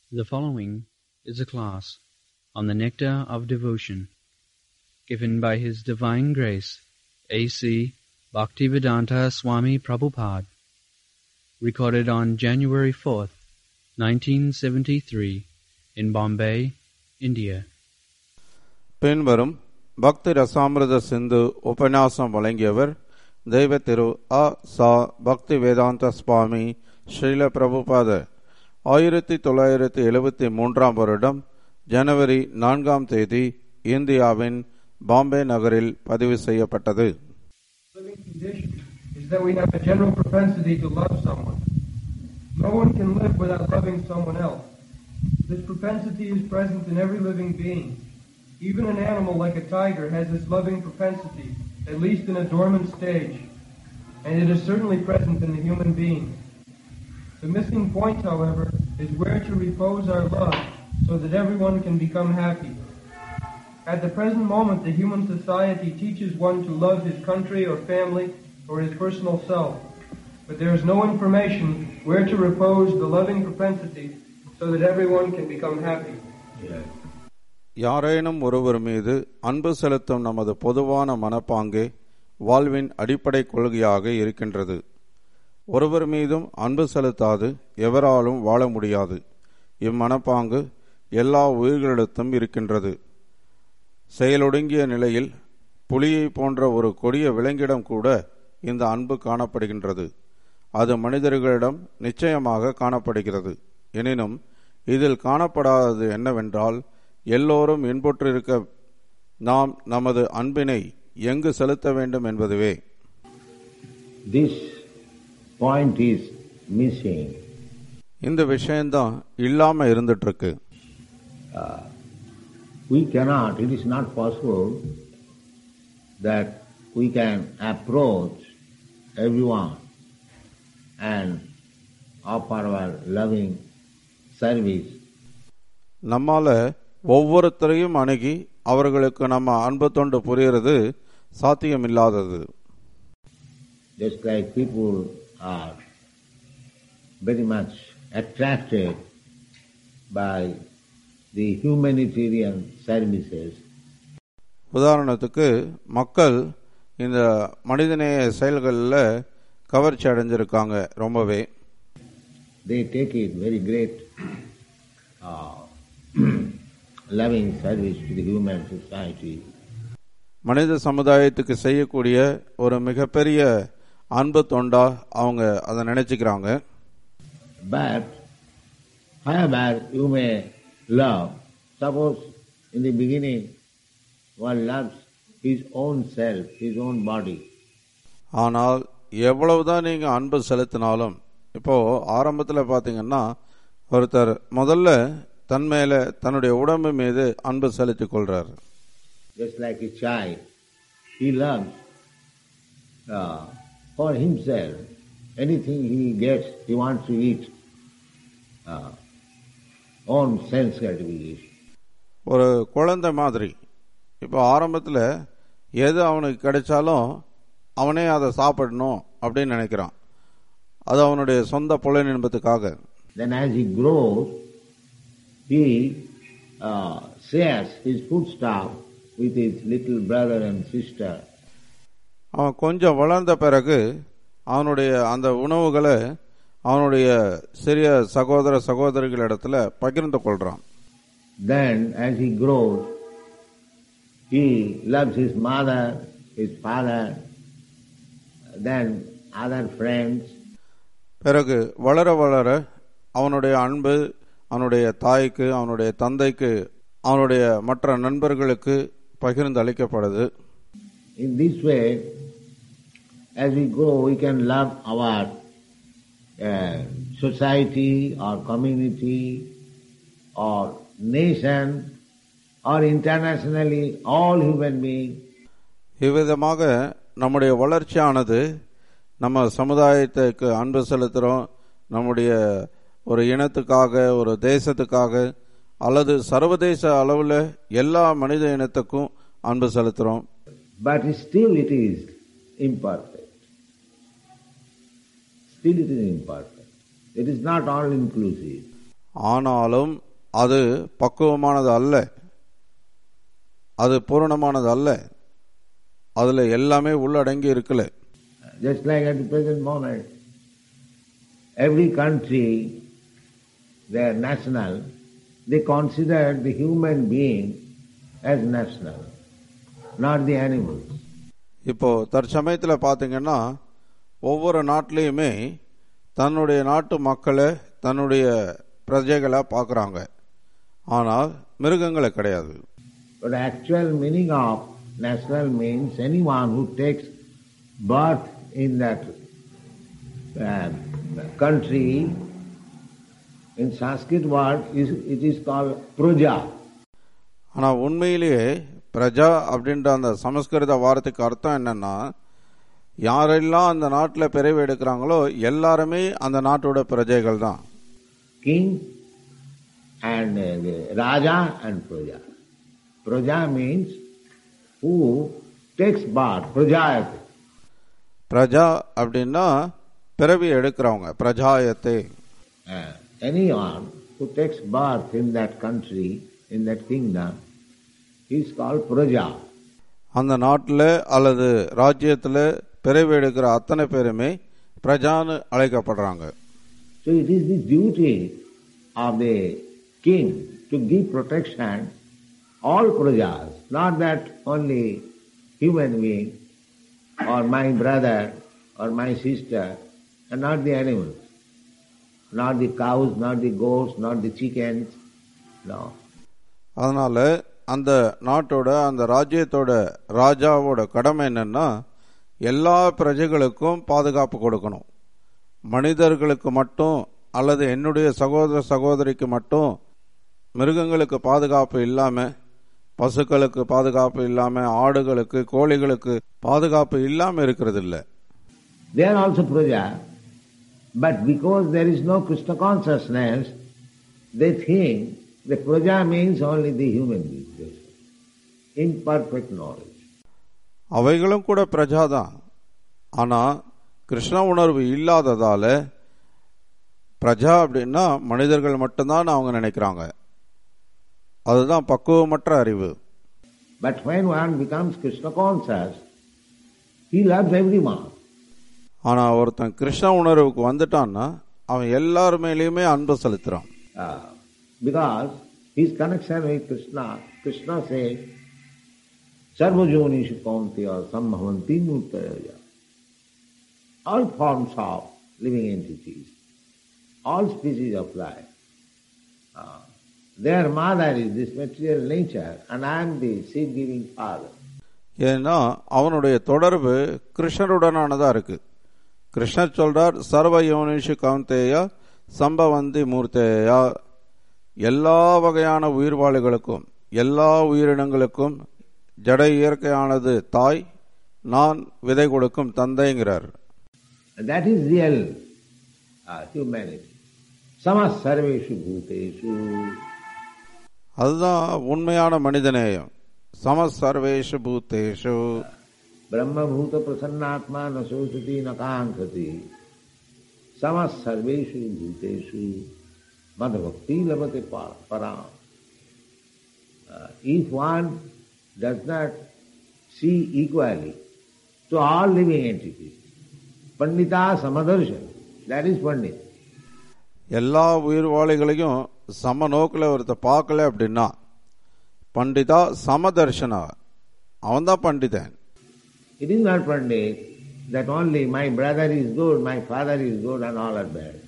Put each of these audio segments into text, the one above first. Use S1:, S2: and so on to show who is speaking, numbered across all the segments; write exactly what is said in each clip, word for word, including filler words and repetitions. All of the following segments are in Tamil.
S1: The following is a class on the Nectar of Devotion, given by His Divine Grace, A C Bhaktivedanta Swami Prabhupada, recorded on January fourth, nineteen seventy-three, in Bombay, India.
S2: பின்வரும் பக்தி ரசாமிரத சிந்து உபன்யாசம் வழங்கியவர் தெய்வ திரு அ சா பக்தி வேதாந்த சுவாமி ஸ்ரீல பிரபுபாதர். ஆயிரத்தி தொள்ளாயிரத்தி எழுபத்தி மூன்றாம் வருடம் ஜனவரி நான்காம் தேதி இந்தியாவின் பாம்பே நகரில் பதிவு செய்யப்பட்டது.
S3: No one can live without loving someone else. This propensity is present in every living being. Even an animal like a tiger has this loving propensity, at least in a dormant stage, and it is certainly present in the human being. The missing point, however, is where to repose our love so that everyone can become happy. At the present moment, the human society teaches one to love his country or family or his personal self, but there is no information where to repose the loving propensity so that everyone can become happy.
S2: யாரேனும் ஒருவர் மீது அன்பு செலுத்தும் நமது பொதுவான மனப்பாங்கே வாழ்வின் அடிப்படை கொள்கையாக இருக்கின்றது. ஒருவர் மீதும் அன்பு செலுத்தாது எவராலும் வாழ முடியாது. இம்மனப்பாங்கு எல்லா உயிர்களிடத்தும் இருக்கின்றது. செயலொடுங்கிய நிலையில் புலியை போன்ற ஒரு கொடிய விலங்கிடம் கூட இந்த அன்பு காணப்படுகின்றது. அது மனிதர்களிடம் நிச்சயமாக காணப்படுகிறது. எனினும் இதில் காணப்படாதது என்னவென்றால், எல்லோரும் இன்புற்றிருக்க நாம் நமது அன்பினை எங்கு செலுத்த வேண்டும் என்பதுவே.
S4: This point is missing.
S2: இந்த விஷயம்தான் இல்லாம இருந்துட்டு இருக்கு.
S4: Uh, we cannot, it is not possible that we can approach everyone and offer our loving service.
S2: நம்மால ஒவ்வொருத்தரையும் அணுகி அவர்களுக்கு நம்ம அன்பு தொண்டு புரிகிறது சாத்தியமில்லாதது.
S4: Just like people are very much attracted by the humanitarian services.
S2: உதாரணத்துக்கு மக்கள் இந்த மனிதநேய செயல்களில் கவர்ச்சி அடைஞ்சிருக்காங்க ரொம்பவே.
S4: They take it very great uh, loving service to the human society.
S2: மனித சமுதாயத்துக்கு செய்யக்கூடிய ஒரு மிகப்பெரிய அன்பு தொண்டா அவங்க அதை நினைச்சுக்கிறாங்க.
S4: But however you may love, suppose in the beginning one loves his own self, his own body.
S2: ஆனால் எவ்வளவுதான் நீங்க அன்பு செலுத்தினாலும், இப்போ ஆரம்பத்தில் பார்த்தீங்கன்னா ஒருத்தர் முதல்ல தன் மேல தன்னுடைய உடம்பு மீது அன்பு செலுத்திக் கொள்றார்.
S4: Just like a child, he loves uh, for himself. Anything he gets, he wants to eat. Uh, own sense gratification.
S2: ஒரு குழந்தை மாதிரி இப்போ ஆரம்பத்தில் எது அவனுக்கு கிடைச்சாலும் அவனே அதை சாப்பிடணும் அப்படின்னு நினைக்கிறான். அது அவனுடைய சொந்த புலன் இன்பத்துக்காக.
S4: Then as he grows, he uh, shares his foodstuff with his little brother and sister.
S2: அவன் கொஞ்சம் வளர்ந்த பிறகு அவனுடைய அந்த உணவுகளை அவனுடைய சிறிய சகோதர சகோதரிகளிடத்துல பகிர்ந்து கொள்றான்.
S4: Then as he grows, he loves his mother, his father, then other friends.
S2: பிறகு வளர வளர அவனுடைய அன்பு அவனுடைய தாய்க்கு, அவனுடைய தந்தைக்கு, அவனுடைய மற்ற நண்பர்களுக்கு பகிர்ந்து அளிக்கப்படுது.
S4: In this way, as we grow, we can love our uh, society or community or nation or internationally all human beings.
S2: இவ்விதமாக நம்முடைய வளர்ச்சியானது நம்ம சமுதாயத்துக்கு அன்பு செலுத்துகிறோம், நம்முடைய ஒரு இனத்துக்காக, ஒரு தேசத்துக்காக, அல்லது சர்வதேச அளவில் எல்லா மனித இனத்துக்கும் அன்பு செலுத்துகிறோம்.
S4: But still it is imperfect. Still it is imperfect. It is not all inclusive.
S2: ஆனாலும் அது பக்குவமானது அல்ல, அது பூரணமானது அல்ல, அதுல எல்லாமே உள்ளடங்கி இருக்கல.
S4: Just like at the present moment, every country, they are national, they consider the human being as national, not the animals.
S2: இப்போ தற்சமயத்தில் பார்த்தீங்கன்னா ஒவ்வொரு நாட்டிலையுமே தன்னுடைய நாட்டு மக்களை தன்னுடைய பிரஜைகளை பார்க்குறாங்க, ஆனால் மிருகங்களை கிடையாது.
S4: But the actual meaning of national means anyone who takes birth in that uh, country. In Sanskrit word, is, it is called praja.
S2: ஆனால் உண்மையிலேயே பிரஜா அப்படின்ற அந்த சமஸ்கிருத வார்த்தைக்கு அர்த்தம் என்னன்னா, யாரெல்லாம் அந்த நாட்டில் பிறவி எடுக்கிறாங்களோ எல்லாருமே அந்த நாட்டோட பிரஜைகள் தான்.
S4: King and uh, Raja and Praja. Praja means who takes birth, Prajayate.
S2: பிரஜா அப்படின்னா பிறவி எடுக்கிறவங்க, பிரஜாயத்தை.
S4: Uh, anyone who takes birth in that country, in that kingdom, is called Praja.
S2: அந்த நாட்டில் அல்லது ராஜ்யத்தில் பிறவி எடுக்கிற அத்தனை பேருமே பிரஜான்னு அழைக்கப்படுறாங்க.
S4: So it is the duty of the king to give protection all prajas, not that only human being or my brother or my sister, and not the animals, not the cows, not the goats, not the chickens, no.
S2: அதனால அந்த நாட்டோட அந்த ராஜ்யத்தோட ராஜாவோட கடமை என்னன்னா, எல்லா பிரஜைகளுக்கும் பாதுகாப்பு கொடுக்கணும். மனிதர்களுக்கு மட்டும் அல்லது என்னுடைய சகோதர சகோதரிக்கு மட்டும் மிருகங்களுக்கு பாதுகாப்பு இல்லாம, பசுக்களுக்கு பாதுகாப்பு இல்லாம, ஆடுகளுக்கு கோழிகளுக்கு பாதுகாப்பு இல்லாம இருக்கிறது இல்லை.
S4: They are also praja, but because there is no Krishna consciousness, they think the praja means only the human being, imperfect knowledge.
S2: அவைகளும் கூட பிரஜாதான். ஆனா கிருஷ்ண உணர்வு இல்லாததால பிரஜா அப்படின்னா மனிதர்கள் மட்டும்தான் அவங்க நினைக்கிறாங்க. அதுதான் பக்குவமற்ற அறிவு.
S4: But when one becomes Krishna conscious, he loves everyone.
S2: ஆனா ஒருத்தன் கிருஷ்ண உணர்வுக்கு வந்துட்டான்னா அவன் எல்லார் மேலேயுமே அன்பு செலுத்துறான்.
S4: Uh, because his connection with Krishna, Krishna says, Sarvajonishu Kaunteya Sambhavanti Murtaya. All forms of living entities, all species of life, uh, their mother is this material nature and I am the seed-giving father.
S2: ஏன்னா அவனுடைய தொடர்பு கிருஷ்ணருடனானதா இருக்கு. கிருஷ்ணர் சொல்றார், சர்வ யோனிஷு கௌந்தேயா சம்பவந்தி மூர்த்தேயா. எல்லா வகையான உயிர்வாளிகளுக்கும் எல்லா உயிரினங்களுக்கும் ஜட இயற்கையானது தாய், நான் விதை கொடுக்கும் தந்தைங்கிறார்.
S4: That is real uh, humanity. Samas sarveshu bhuteshu.
S2: அதுதான் உண்மையான மனிதநேயம். சமஸ் சர்வேஷு பூத்தேஷு.
S4: Brahma bhuta prasannatma na sosati na kankati. Samas sarveshu bhuteshu madhavakti labate param. Uh, if one does not see equally to all living entities, Pandita Samadarshan, that is Pandit.
S2: எல்லா உயிர்வாளிகளையும் சம நோக்கில் ஒருத்த பார்க்கல அப்படின்னா பண்டிதா சமதர்ஷனா, அவன் தான் பண்டிதன்.
S4: It is not Pandit that only my brother is good, my father is good and all are bad.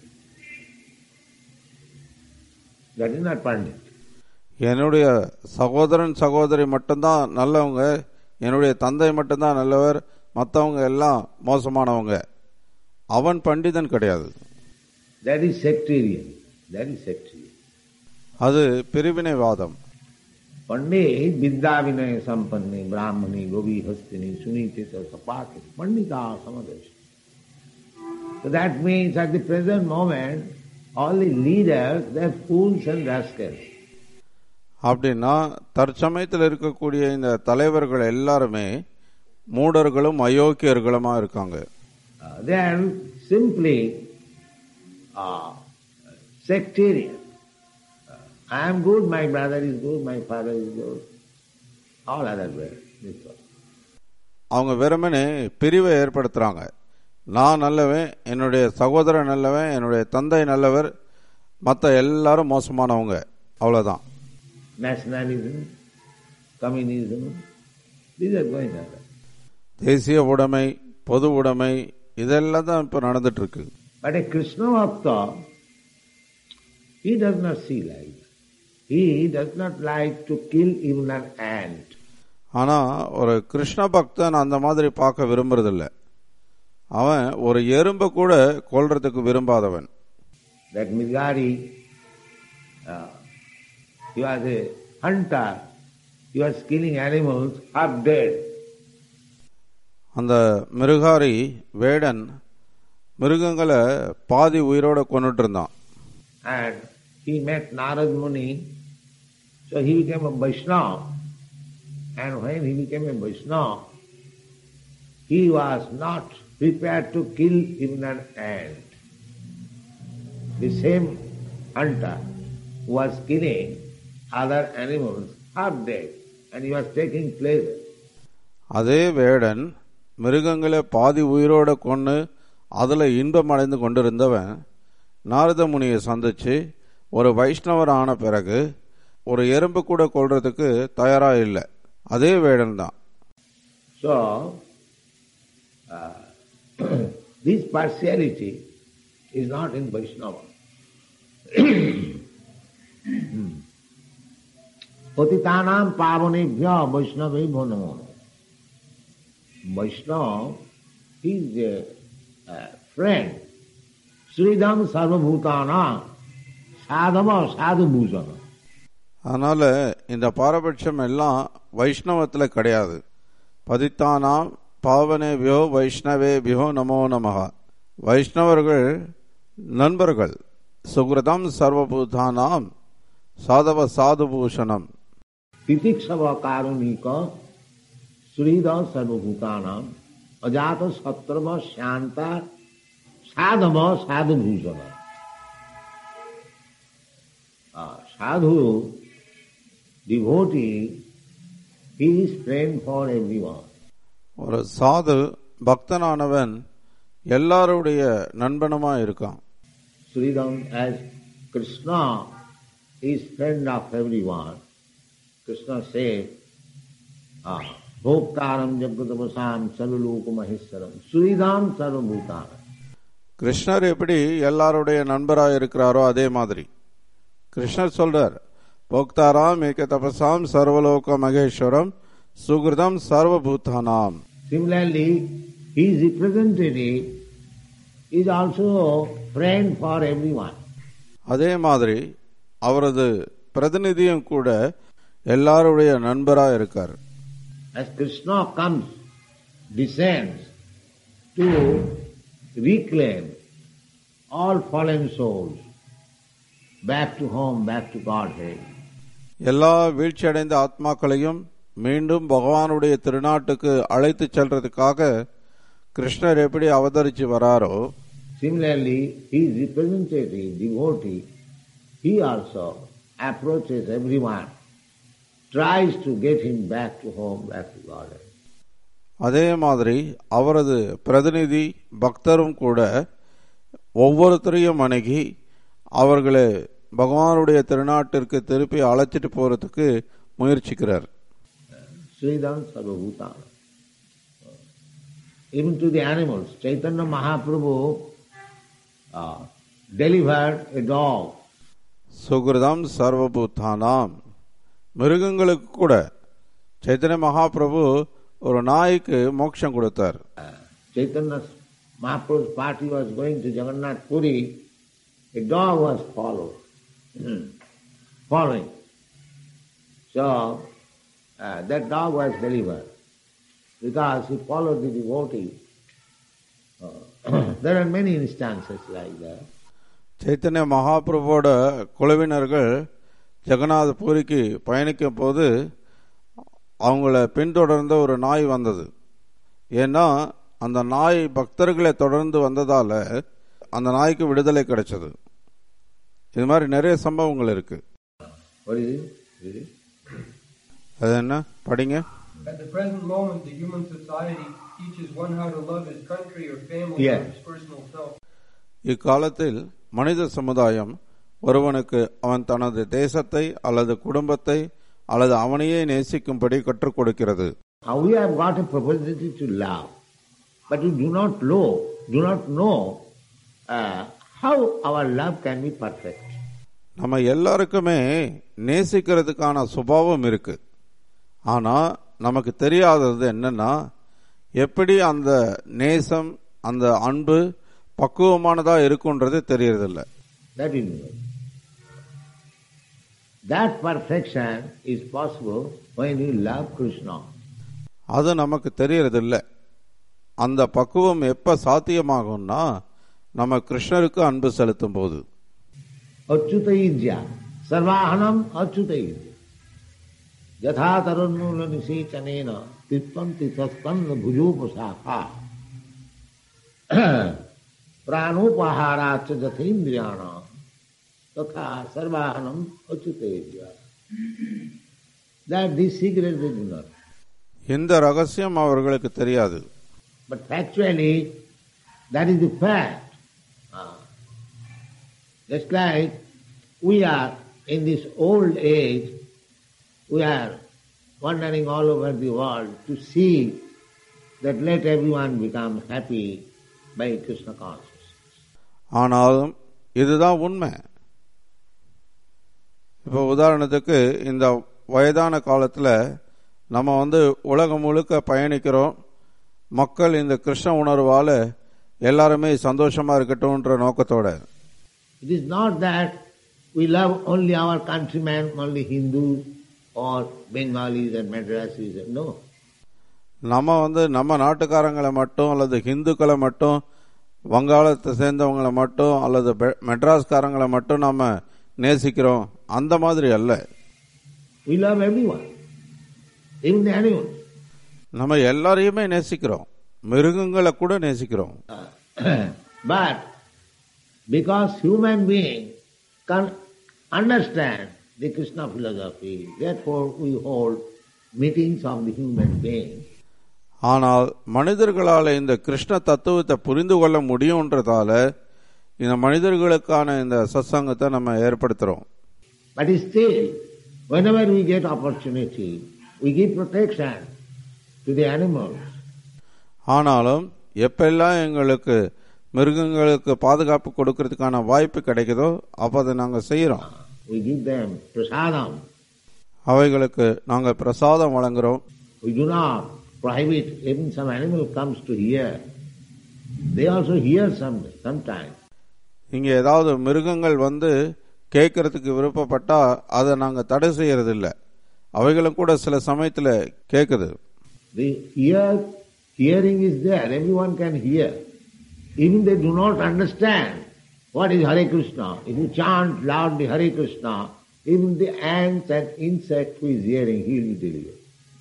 S4: That is not Pandit.
S2: என்னுடைய சகோதரன் சகோதரி மட்டும்தான் நல்லவங்க, என்னுடைய தந்தை மட்டும்தான் நல்லவர், மற்றவங்க எல்லாம் மோசமானவங்க, அவன் பண்டிதன் கிடையாது.
S4: That is sectarian. That is sectarian.
S2: அது பிரிவினைவாதம்.
S4: Pandit vidya vinaya sampanne brahmani govi hastini sunite sapake pandita samadarsha. So that means at the present moment all the leaders, they are fools and rascals.
S2: அப்படின்னா தற்சமயத்தில் இருக்கக்கூடிய இந்த தலைவர்கள் எல்லாருமே மூடர்களும் அயோக்கியர்களுமா இருக்காங்க.
S4: Uh, they are simply uh, sectarian, I am good, my brother is good, my father is good. All other way.
S2: அவங்க வெறுமனே பிரிவை ஏற்படுத்துறாங்க. நான் நல்லவன், என்னுடைய சகோதரன் நல்லவன், என்னுடைய தந்தை நல்லவர், மற்ற எல்லாரும் மோசமானவங்க, அவ்வளவுதான்.
S4: Nationalism, communism, these are going on.
S2: தேசிய உடைமை, பொது உடைமை, இதெல்லாம் தான் இப்ப நடந்துட்டு இருக்கு.
S4: But a Krishna Bhakta, he does not see like that. He does not like to kill even an ant.
S2: ஆனா ஒரு கிருஷ்ண பக்தன் அந்த மாதிரி பார்க்க விரும்புறதில்ல. அவன் ஒரு எறும்பை கூட கொல்றதுக்கு விரும்பாதவன்.
S4: That Mirgari, uh, he was a hunter, he was killing animals half dead.
S2: அந்த மிருகாரி வேடன் மிருகங்களை பாதி உயிரோட கொன்னுட்டு இருந்தான்.
S4: And he met Narad Muni, so he became a Vaishnava. And when he became a Vaishnava, he was not prepared to kill even an ant. The same hunter who was killing other animals half dead, and he was taking pleasure.
S2: அதே வேடன் மிருகங்களை பாதி உயிரோட கொன்னு அதுல இன்பம் அடைந்து கொண்டிருந்தவன் நாரத முனியை சந்திச்சு ஒரு வைஷ்ணவர் ஆன பிறகு ஒரு எறும்பு கூட கொல்றதுக்கு தயாரா இல்லை. அதே வேடன் தான்.
S4: So uh, this partiality is not in Vaishnava. Patitanam pavanebhya Vaishnavebhyo namo. Vaishnava is a uh, friend. Sridham sarvabhutana sadhava sadhubhusana.
S2: அதனால இந்த பாரபட்சம் எல்லாம் வைஷ்ணவத்துல கிடையாது. பதித்தானாம் பாவனேபியோ வைஷ்ணவேபியோ நமோ நமஹ. வைஷ்ணவர்கள் நண்பர்கள். சுகிருதம் சர்வபூதானாம் சாதவ சாதுபூஷணம்.
S4: திதிக்ஷவ காருணிக ஸ்ரீத சர்வபூதானாம் அஜாத சத்ரவ சாந்த சாதவ சாதுபூஷண. Sadhu, devotee, he is friend for everyone.
S2: ஒரு சாது பக்தனானவன் எல்லாருடைய நண்பனுமா இருக்கான்.
S4: Sridham, as Krishna is friend of everyone, Krishna says, Bhoktaram Jagatavasam Sarvaloka Maheswaram Sridham Sarvabhutana. கிருஷ்ணர் எப்படி எல்லாருடைய நண்பராக இருக்கிறாரோ அதே மாதிரி கிருஷ்ணர் சொல்றார், போக்தாராம் ஏக தபசாம் சர்வலோக Maheswaram சுகிருதம் சர்வபூதானாம். Similarly, his representative is also friend for everyone.
S2: அதே மாதிரி அவரது பிரதிநிதியும் கூட எல்லாருடைய நண்பராக இருக்கார்.
S4: As Krishna comes, descends to reclaim all fallen souls back to home, back to Godhead.
S2: எல்லா வீழ்ச்சியடைந்த ஆத்மாக்களையும் மீண்டும் பகவானுடைய திருநாட்டுக்கு அழைத்து செல்றதுக்காக கிருஷ்ணர் எப்படி அவதரிச்சு வராரோ,
S4: similarly, his representative, devotee, he also approaches everyone, tries to get him back to home, back to Godhead.
S2: அதே மாதிரி அவரது பிரதிநிதி பக்தரும் கூட ஒவ்வொருத்தரையும் அணுகி அவர்களை பகவானுடைய திருநாட்டிற்கு திருப்பி அழைச்சிட்டு போறதுக்கு முயற்சிக்கிறார்.
S4: Sridham Sarvabhutana. Even to the animals, Chaitanya Mahaprabhu uh, delivered a dog.
S2: சுகிருதம் சர்வபூதானாம். மிருகங்களுக்கு கூட சைத்தன்ய மகாபிரபு ஒரு நாய்க்கு மோட்சம் கொடுத்தார்.
S4: Chaitanya Mahaprabhu's party was going to Jagannath Puri. A dog was followed, following. So uh, that dog was delivered because he followed the devotee. Uh, there are many instances like that.
S2: Chaitanya மகாபிரபுவோட குழுவினர்கள் Jagannatha பூரிக்கு பயணிக்கும் போது அவங்கள பின்தொடர்ந்த ஒரு நாய் வந்தது. ஏன்னா அந்த நாய் பக்தர்களை தொடர்ந்து வந்ததால அந்த நாய்க்கு விடுதலை கிடைச்சது. இது மாதிரி நிறைய சம்பவங்கள் இருக்கு.
S4: What is it? Is it?
S2: அது என்ன படிங்க.
S3: At the present moment, the human society teaches one how to love his country or family
S4: Yeah.
S3: or his personal self.
S2: இக்காலத்தில் மனித சமுதாயம் ஒருவனுக்கு அவன் தனது தேசத்தை அல்லது குடும்பத்தை அல்லது அவனையே நேசிக்கும்படி கற்றுக் கொடுக்கிறது.
S4: We have got a propensity to love, but we do not know, do not know uh, how our love can be perfect.
S2: நம்ம எல்லாருக்குமே நேசிக்கிறதுக்கான சுபாவம் இருக்கு. ஆனா நமக்கு தெரியாதது என்னன்னா எப்படி அந்த நேசம் அந்த அன்பு பக்குவமானதா இருக்குன்றது தெரியறதில்லை.
S4: That is that perfection is possible when you love Krishna.
S2: அது நமக்கு தெரியறதில்லை. அந்த பக்குவம் எப்ப சாத்தியமாகும்னா நம்ம கிருஷ்ணருக்கு அன்பு செலுத்தும் போது.
S4: Achyutaijya sarvahanam achyutaijya yatha tarannula nisechanena tippanti taspanna bhujopasakha pranopaharacha jathindriyana tatha sarvahanam achyutaijya. That this secret they do not.
S2: இந்த ரகசியம் அவர்களுக்கு தெரியாது.
S4: But factually that is the fact. Just like we are in this old age, we are wandering all over the world to see that let everyone become happy by Krishna consciousness.
S2: ஆனாலும் இதுதான் உண்மை. இப்போ உதாரணத்துக்கு இந்த வயதான காலத்தில் நம்ம வந்து உலகம் முழுக்க பயணிக்கிறோம். மக்கள் இந்த கிருஷ்ண உணர்வால் எல்லாருமே சந்தோஷமா இருக்கட்டும்ன்ற நோக்கத்தோட.
S4: It is not that we love only our countrymen, only Hindus or Bengalis and Madrasis. No.
S2: நம்ம வந்து நம்ம நாட்டுக்காரங்களை மட்டும் அல்லது ஹிந்துக்களை மட்டும் வங்காளத்தை சேர்ந்தவங்களை மட்டும் அல்லது மெட்ராஸ்காரங்களை மட்டும் நம்ம நேசிக்கிறோம் அந்த மாதிரி அல்ல.
S4: We love everyone, even the animals.
S2: நம்ம எல்லாரையுமே நேசிக்கிறோம், மிருகங்களை கூட நேசிக்கிறோம்.
S4: But because human beings can understand the Krishna philosophy, therefore we hold meetings of the human beings.
S2: ஆனால் மனிதர்களால் இந்த கிருஷ்ண தத்துவத்தை புரிந்து கொள்ள முடியும்ன்றதால இந்த மனிதர்களுக்கான இந்த சத்சங்கத்தை நம்ம ஏற்படுத்துறோம்.
S4: But still, whenever we get opportunity, we give protection to the animals.
S2: ஆனாலும் எப்பெல்லாம் எங்களுக்கு மிருகங்களுக்கு பாதுகாப்பு கொடுக்கறதுக்கான வாய்ப்பு கிடைக்குதோ அப்ப அதை நாங்கள் செய்யறோம்.
S4: We give them prasadam.
S2: அவைகளுக்கு நாங்கள் பிரசாதம் வழங்குறோம்.
S4: We do not prohibit. Even some animal comes to hear, they also hear some sometimes.
S2: இங்க ஏதாவது மிருகங்கள் வந்து கேட்கறதுக்கு விருப்பப்பட்டா அதை நாங்க தடை செய்யறது இல்லை. அவைகளும் கூட சில சமயத்துல கேட்குது.
S4: The ear, hearing is there. Everyone can hear. Even they do not understand what is Hare Krishna. If you chant loudly Hare Krishna, even the ants and insect who is hearing, he will deliver.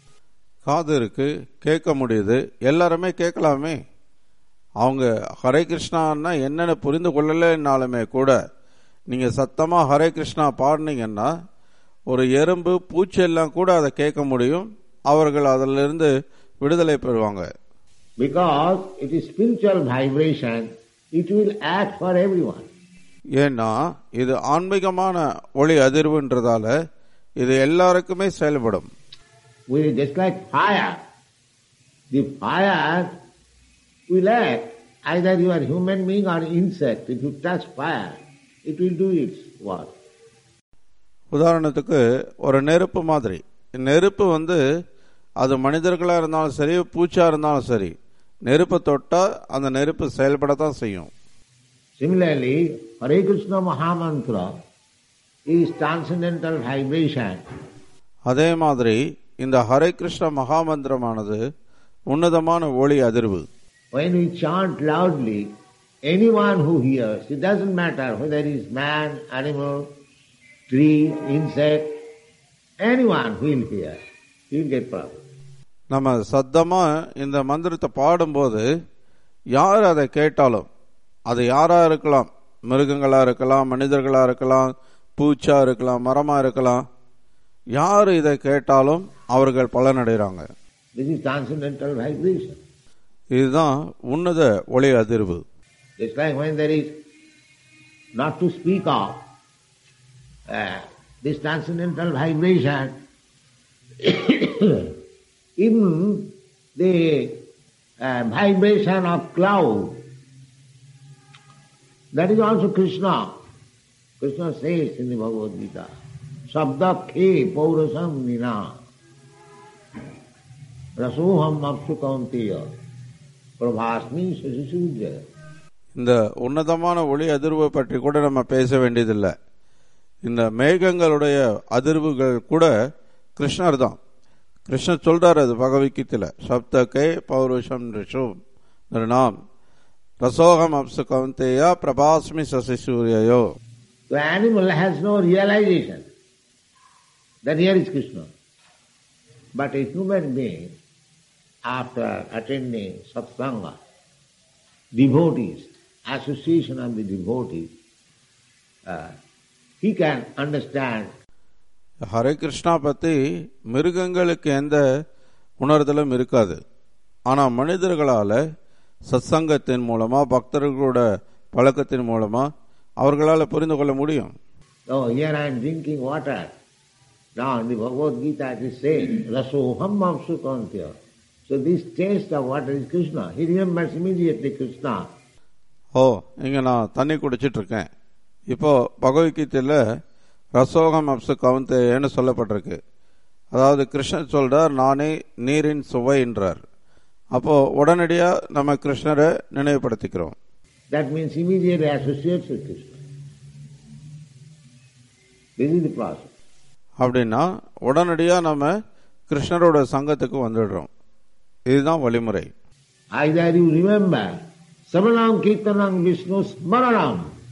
S2: காது இருக்கு, கேட்க முடியுது, எல்லாருமே கேட்கலாமே. அவங்க ஹரே கிருஷ்ணான்னா என்னன்னு புரிந்து கொள்ளலைன்னாலுமே கூட நீங்க சத்தமா ஹரே கிருஷ்ணா பாடினீங்கன்னா ஒரு எறும்பு பூச்சி எல்லாம் கூட அதை கேட்க முடியும். அவர்கள் அதிலிருந்து விடுதலை பெறுவாங்க.
S4: Because it is spiritual vibration, it will act for everyone.
S2: ஏன்னா இது ஆன்மீகமான ஒளி அதிர்வுன்றதால இது எல்லாருக்குமே செயல்படும்.
S4: We just like fire. The fire will act. Either you are human being or insect. If you touch fire, it will do its work.
S2: உதாரணத்துக்கு ஒரு நெருப்பு மாதிரி. நெருப்பு வந்து அது மனிதர்களா இருந்தாலும் சரி பூச்சா இருந்தாலும் சரி நெருப்பை தொட்டா அந்த நெருப்பு செயல்படத்தான் செய்யும்.
S4: Similarly, Hare Krishna Mahamantra is transcendental vibration.
S2: அதே மாதிரி இந்த ஹரே கிருஷ்ண மகாமந்திரமானது உன்னதமான ஒளி அதிர்வு.
S4: When we chant loudly, anyone who hears, it doesn't matter whether it is man, animal, tree, insect, anyone who will hear, he will get profit.
S2: நம்ம சத்தமா இந்த மந்திரத்தை பாடும்போது யார் அதை கேட்டாலும் அது யாரா இருக்கலாம், மிருகங்களா இருக்கலாம், மனிதர்களா இருக்கலாம், பூச்சா இருக்கலாம், மரமா இருக்கலாம், யார் இதை கேட்டாலும் அவர்கள் பலனடைகிறாங்க.
S4: This is transcendental vibration.
S2: இதுதான் உன்னத ஒளி அதிர்வு.
S4: It's like when there is, not to speak of, uh, this transcendental vibration, even the uh, vibration of cloud, that is also Krishna. Krishna says in the Bhagavad Gita, Sabda khe paurasam nina rasoham apsukantiya prabhasmi sasisudya.
S2: இந்த உன்னதமான ஒளி அதிர்வை பற்றி கூட நம்ம பேச வேண்டியதில்லை. இந்த மேகங்களுடைய அதிர்வுகள் கூட கிருஷ்ணர் தான். கிருஷ்ணர் சொல்றாரு அது பகவத்கீதையில, சப்தகே பௌருஷம் ரிஷும் நிர்ணாம் ரசோகம் அப்சுகந்தேயா பிரபாஸ்மி Sasi சூரியோ.
S4: The animal has no realization that here is Krishna. But a human being, after attending satsanga, devotees, association of the devotees, uh, he can understand.
S2: Hare Krishna பத்தி மிருகங்களுக்கு எந்த உணர்தலும் இருக்காது. ஆனா மனிதர்களால சத்சங்கத்தின் மூலமா, பக்தர்களோட பழக்கத்தின் மூலமா அவர்களால் புரிந்து கொள்ள முடியும்.
S4: Oh, here I am drinking water. Now in the Bhagavad Gita it is said, Rasoham Amsukantya. So this taste of water is Krishna. He remembers immediately Krishna.
S2: ஓ, இங்க நான் தண்ணி குடிச்சிட்டு இருக்கேன். இப்போ பகவத்கீதையில ரசோகம் அப்சு கவுந்தேன்னு சொல்லப்பட்டிருக்கு. அதாவது கிருஷ்ணர் சொல்றார், நானே நீரின் சுவை என்றார். அப்போ உடனடியா நம்ம கிருஷ்ணரை நினைவுபடுத்திக்கிறோம்.
S4: That means immediately associates with Krishna. This is the process.
S2: அப்படின்னா உடனடியா நம்ம கிருஷ்ணரோட சங்கத்துக்கு வந்துடுறோம். இதுதான் வழிமுறை.
S4: Either you remember Samanam Kirtanam Vishnu Smaranam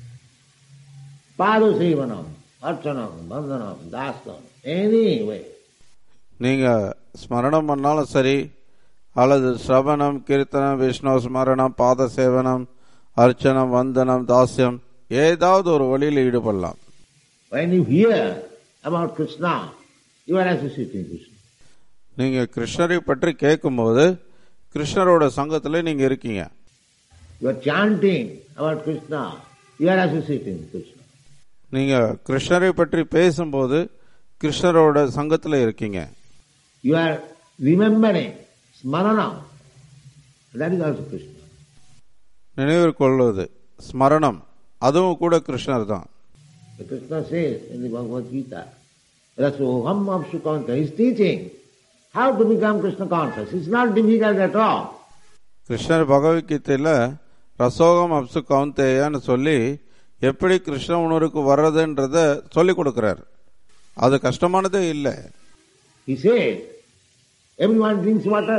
S4: Padu Sevanam Archanam Bandhanam Dastam, any way.
S2: நீங்க ஸ்மரணம் பண்ணாலும் சரி, அல்லது ஸ்ரவணம், கீர்த்தனம், விஷ்ணு ஸ்மரணம், பாத சேவனம், அர்ச்சனம், வந்தனம், தாஸ்யம், ஏதாவது ஒரு வழியில் ஈடுபடலாம்.
S4: When you hear about Krishna, you are associating Krishna.
S2: நீங்க கிருஷ்ணரை பற்றி கேட்கும்போது கிருஷ்ணரோட சங்கத்துல நீங்க இருக்கீங்க.
S4: You are chanting about Krishna, you are associating Krishna.
S2: நீங்க கிருஷ்ணரை பற்றி பேசும்போது கிருஷ்ணரோட சங்கத்துல இருக்கீங்க.
S4: You are remembering Smarana, that is also Krishna.
S2: நினைவில் கொள்வது ஸ்மரணம், அதுவும் கூட கிருஷ்ணர் தான்.
S4: Krishna says in the Bhagavad Gita, Rasoham Apsukanta, he is teaching how to become Krishna conscious. It's not difficult at all.
S2: கிருஷ்ணர் பகவத்கீதையில ரசோகம் அப்சு கவுந்தேயான்னு சொல்லி எப்படி கிருஷ்ண உணர்வுக்கு வர்றதுன்றத சொல்லிக் கொடுக்கிறார். அது கஷ்டமானதே இல்லை.
S4: He said, everyone drinks water.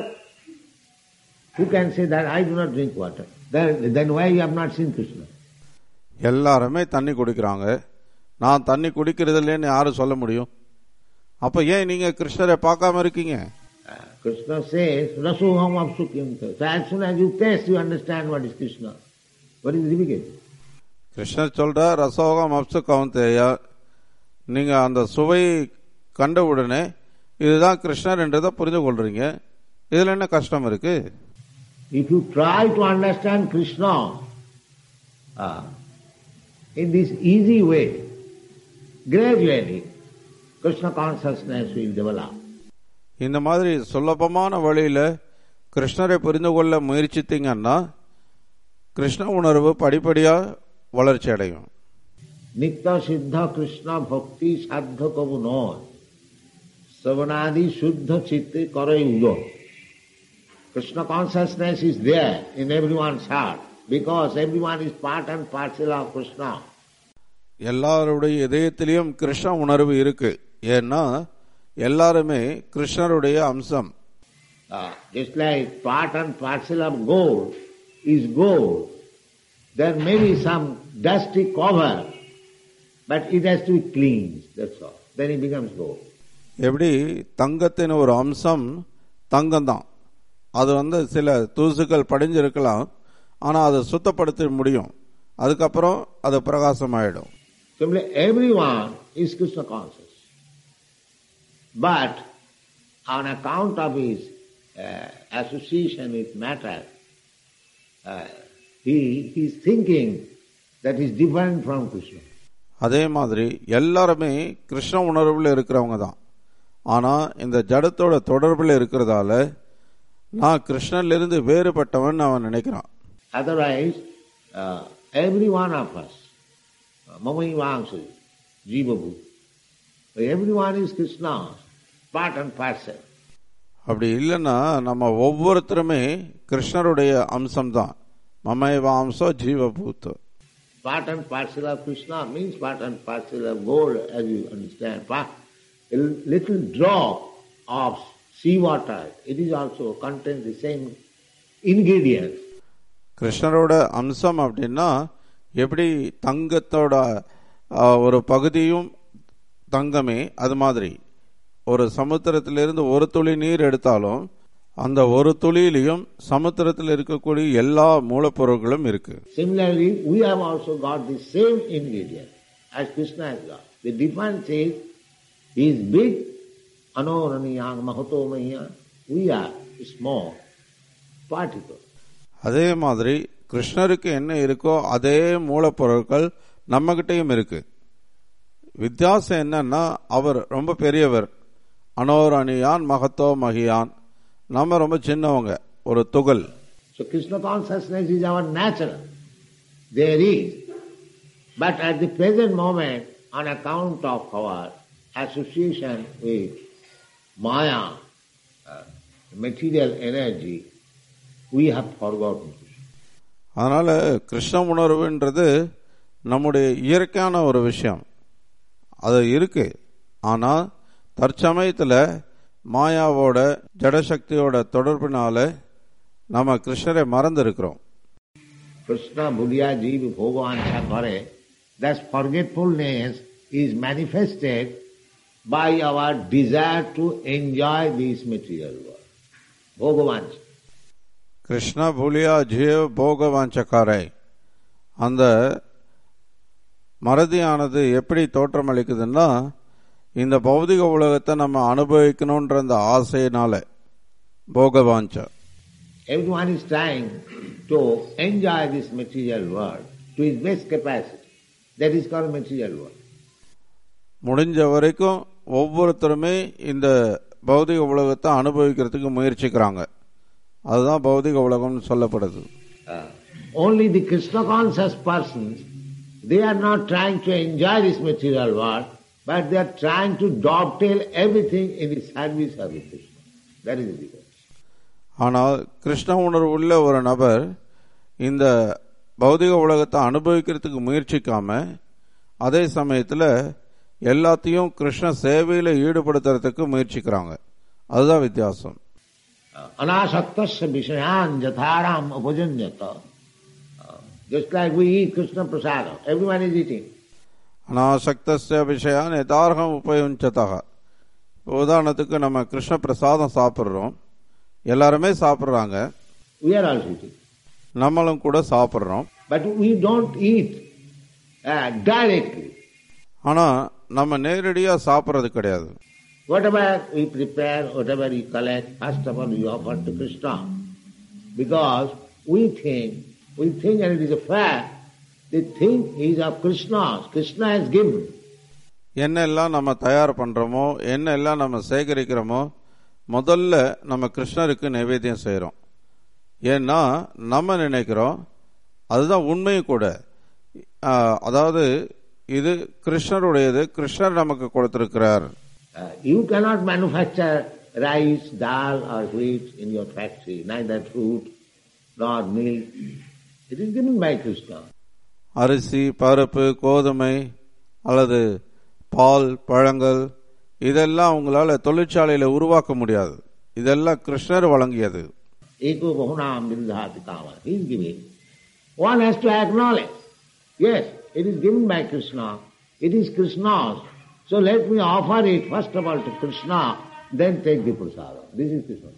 S4: Who can say that I do not drink water? Then, then why you have not seen Krishna?
S2: எல்லாருமே தண்ணி குடிக்கிறாங்க, நான் தண்ணி குடிக்கிறது இல்லைன்னு யாரும் சொல்ல முடியும்? அப்ப ஏன் நீங்க கிருஷ்ணரை பார்க்காம இருக்கீங்க?
S4: Krishna says, Rasoham Apsukimta. So as soon as you taste, you understand what is Krishna. What is the difficulty?
S2: கிருஷ்ணர் சொல்ற ரசோகம் அப்சு கவுந்தேயா, நீங்க அந்த சுவை கண்ட உடனே இதுதான் கிருஷ்ணர் என்றதை புரிந்து கொள்றீங்க. இதுல என்ன கஷ்டம் இருக்கு?
S4: If you try to understand Krishna uh, in this easy way, gradually Krishna consciousness will develop.
S2: இந்த மாதிரி சுலபமான வழியில கிருஷ்ணரை புரிந்து கொள்ள முயற்சித்தீங்கன்னா கிருஷ்ண உணர்வு படிப்படியா வளர்ச்சி அடையும்.
S4: நித்ய சித்த கிருஷ்ண பக்தி சாத்த கபு நோய் சவனாதி சுத்த சித்து கரையுதோ. Krishna consciousness is there in everyone's heart because everyone is part and parcel of Krishna.
S2: எல்லாருடைய இதயத்திலையும் கிருஷ்ண உணர்வு இருக்கு. ஏன்னா எல்லாருமே கிருஷ்ணருடைய அம்சம்.
S4: Uh, just like part and parcel of gold is gold, there may be some dusty cover, but it has to be cleansed, that's all. Then it becomes gold.
S2: எப்படி தங்கத்தின் ஒரு அம்சம் தங்கம் தான், அது வந்து சில தூசுகள் படிஞ்சிருக்கலாம், ஆனா அதை சுத்தப்படுத்த முடியும், அதுக்கப்புறம் அது பிரகாசமாயிடும்.
S4: Simply everyone is Krishna conscious. but on account of his uh, association with matter, uh, he is thinking that is different from Krishna.
S2: அதே மாதிரி எல்லாருமே கிருஷ்ண உணர்வில் இருக்கிறவங்க தான். ஆனா இந்த ஜடத்தோட தொடர்பில் இருக்கிறதால நான் கிருஷ்ணனிலிருந்து வேறுபட்டவன் அவன் நினைக்கிறான்.
S4: Otherwise, uh, every one of us, Mamai Vangsu, Jivabu, everyone is Krishna, part and parcel.
S2: அப்படி இல்லைன்னா நம்ம ஒவ்வொருத்தருமே கிருஷ்ணருடைய அம்சம்தான். மமை வாம்சோ ஜீவபூத்.
S4: Part and parcel of Krishna means part and parcel of gold, as you understand. A little drop of sea water, it is also contains the same ingredients.
S2: கிருஷ்ணரோட அம்சம் அப்படின்னா எப்படி தங்கத்தோட ஒரு பகுதியும் தங்கமே, அது மாதிரி ஒரு சமுத்திரத்திலிருந்து ஒரு துளி நீர் எடுத்தாலும் அந்த ஒரு துளியிலையும் சமுத்திரத்தில் இருக்கக்கூடிய எல்லா மூலப்பொருட்களும் இருக்கு.
S4: Similarly, we have also got the same ingredient as Krishna has got. The difference is he is big, anoraniyan mahato mahiyan. We are small particles.
S2: அதே மாதிரி கிருஷ்ணருக்கு என்ன இருக்கோ அதே மூலப்பொருட்கள் நம்ம கிட்டையும் இருக்கு. வித்தியாசம் என்னன்னா அவர் ரொம்ப பெரியவர், அனோரணியான் மகத்தோ மகியான், நம்ம ரொம்ப சின்னவங்க, ஒரு துகள்.
S4: So Krishna consciousness is our natural. There is. But at the present moment, on account of our association with Maya, uh, material energy, we have forgotten.
S2: அதனால கிருஷ்ண உணர்வுன்றது நம்முடைய இயற்கையான ஒரு விஷயம், அது இருக்கு. ஆனா தற்சமயத்துல மாயாவோட ஜடசக்தியோட தொடர்பினால நம்ம கிருஷ்ணரை மறந்து இருக்கிறோம்.
S4: Krishna Bhuliya Jeev Bhogavansha Kare, that forgetfulness is manifested by our desire to enjoy this material world. Bhogavansha.
S2: Krishna புலியா ஜீவ் போகவாஞ்சக்காரை, அந்த மறதியானது எப்படி தோற்றமளிக்குதுன்னா இந்த பௌதிக உலகத்தை நம்ம அனுபவிக்கணும்ன்ற அந்த ஆசையினால. போகவாஞ்சா.
S4: Everyone is trying to enjoy this material world to his best capacity. That is called material world.
S2: முடிஞ்ச வரைக்கும் ஒவ்வொருத்தருமே இந்த பௌதிக உலகத்தை அனுபவிக்கிறதுக்கு முயற்சிக்கிறாங்க. அதுதான் பௌதிக உலகம்னு சொல்லப்படுது.
S4: Uh, only the Krishna conscious persons, they are not trying to enjoy this material world, but they are trying to dovetail everything in the service of Krishna. That is the difference.
S2: ஆனால் கிருஷ்ண உணர்வு உள்ள ஒரு நபர் இந்த பௌதிக உலகத்தை அனுபவிக்கிறதுக்கு முயற்சிக்காம அதே சமயத்தில் எல்லாத்தையும் கிருஷ்ண சேவையில் ஈடுபடுத்துறதுக்கு முயற்சிக்கிறாங்க. அதுதான் வித்தியாசம்.
S4: Anasaktasya vishayan jatharam upajanyata. Just like we eat Krishna prasada, everyone is eating.
S2: அனாசக்தஸ்ய விஷயான் யதார்ஹம் உபயுஞ்சதः. உதாரணத்துக்கு நம்ம கிருஷ்ண பிரசாதம் சாப்பிட்றோம், எல்லாருமே சாப்பிட்றாங்க,
S4: We are also eating.
S2: நம்மளும் கூட சாப்பிட்றோம்.
S4: But we don't eat uh, directly.
S2: ஆனா நம்ம நேரடியா சாப்பிட்றது கிடையாது.
S4: Whatever we prepare, whatever we collect, first of all we offer to Krishna. Because we think, we think and it is a fact, the thing is of Krishna's. Krishna has given.
S2: என்னெல்லாம் நம்ம தயார் பண்றோமோ, என்னெல்லாம் நம்ம சேகரிக்கிறோமோ, முதல்ல நம்ம கிருஷ்ணருக்கு நைவேத்தியம் செய்யறோம். ஏன்னா நம்ம நினைக்கிறோம் அதுதான் உண்மையும் கூட. அதாவது இது கிருஷ்ணருடையது, கிருஷ்ணர் நமக்கு கொடுத்திருக்கிறார்.
S4: Uh, you cannot manufacture rice, dal or wheat in your factory, neither fruit nor milk. It is given by Krishna.
S2: அரிசி, பருப்பு, கோதுமை அல்லது பால், பழங்கள் இதெல்லாம் உங்களால தொழிற்சாலையில உருவாக்க முடியாது. இதெல்லாம் கிருஷ்ணர் வழங்கியது.
S4: Eko bahunam vindhati kama. He is giving. One has to acknowledge. Yes, it is given by Krishna. It is Krishna's. So let me offer it first of all to Krishna, then take the prasada. This is Krishna.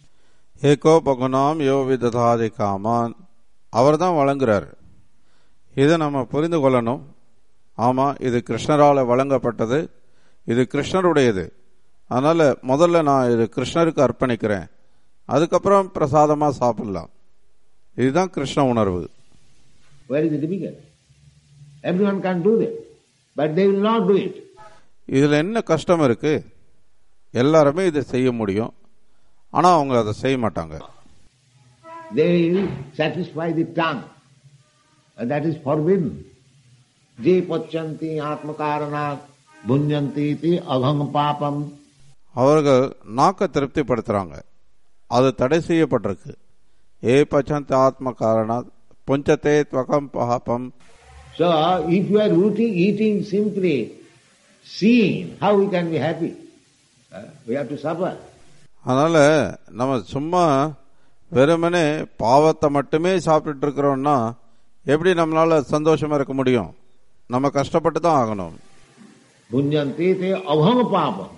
S2: ஏகோ பகுனாம் யோ விததாதி காமான். அவர் தான் வழங்குறாரு. இதை நம்ம புரிந்து கொள்ளணும். ஆமா, இது கிருஷ்ணரால வழங்கப்பட்டது, இது கிருஷ்ணருடையது. அதனால முதல்ல நான் இது கிருஷ்ணருக்கு அர்ப்பணிக்கிறேன், அதுக்கப்புறம் பிரசாதமா சாப்பிடலாம். இதுதான் கிருஷ்ண உணர்வு.
S4: Where is the difficulty? Everyone can do that, but they will not do it.
S2: இதுல என்ன கஷ்டம் இருக்கு? எல்லாருமே இதை செய்ய முடியும், ஆனா அவங்க அதை செய்ய மாட்டாங்க.
S4: They will satisfy the tongue, and that is forbidden. Je pachanti atmakaranat bhunjanti iti agham papam.
S2: அவர்கள் நாக்க திருப்திப்படுத்துறாங்க, அது தடை செய்யப்பட்டிருக்கு. ஏ பச்சந்தி ஆத்ம காரணாத் புஞ்சத்தே த்வகம் பாபம்.
S4: So if you are eating, eating simply seeing, how we can be happy? Uh, we have to suffer.
S2: அதனால நம்ம சும்மா வெறுமனே பாவத்தை மட்டுமே சாப்பிட்டு இருக்கிறோம்னா எப்படி நம்மளால சந்தோஷமா இருக்க முடியும்? நம்ம கஷ்டப்பட்டு தான் ஆகணும்.
S4: Bhunjanti iti agham papam.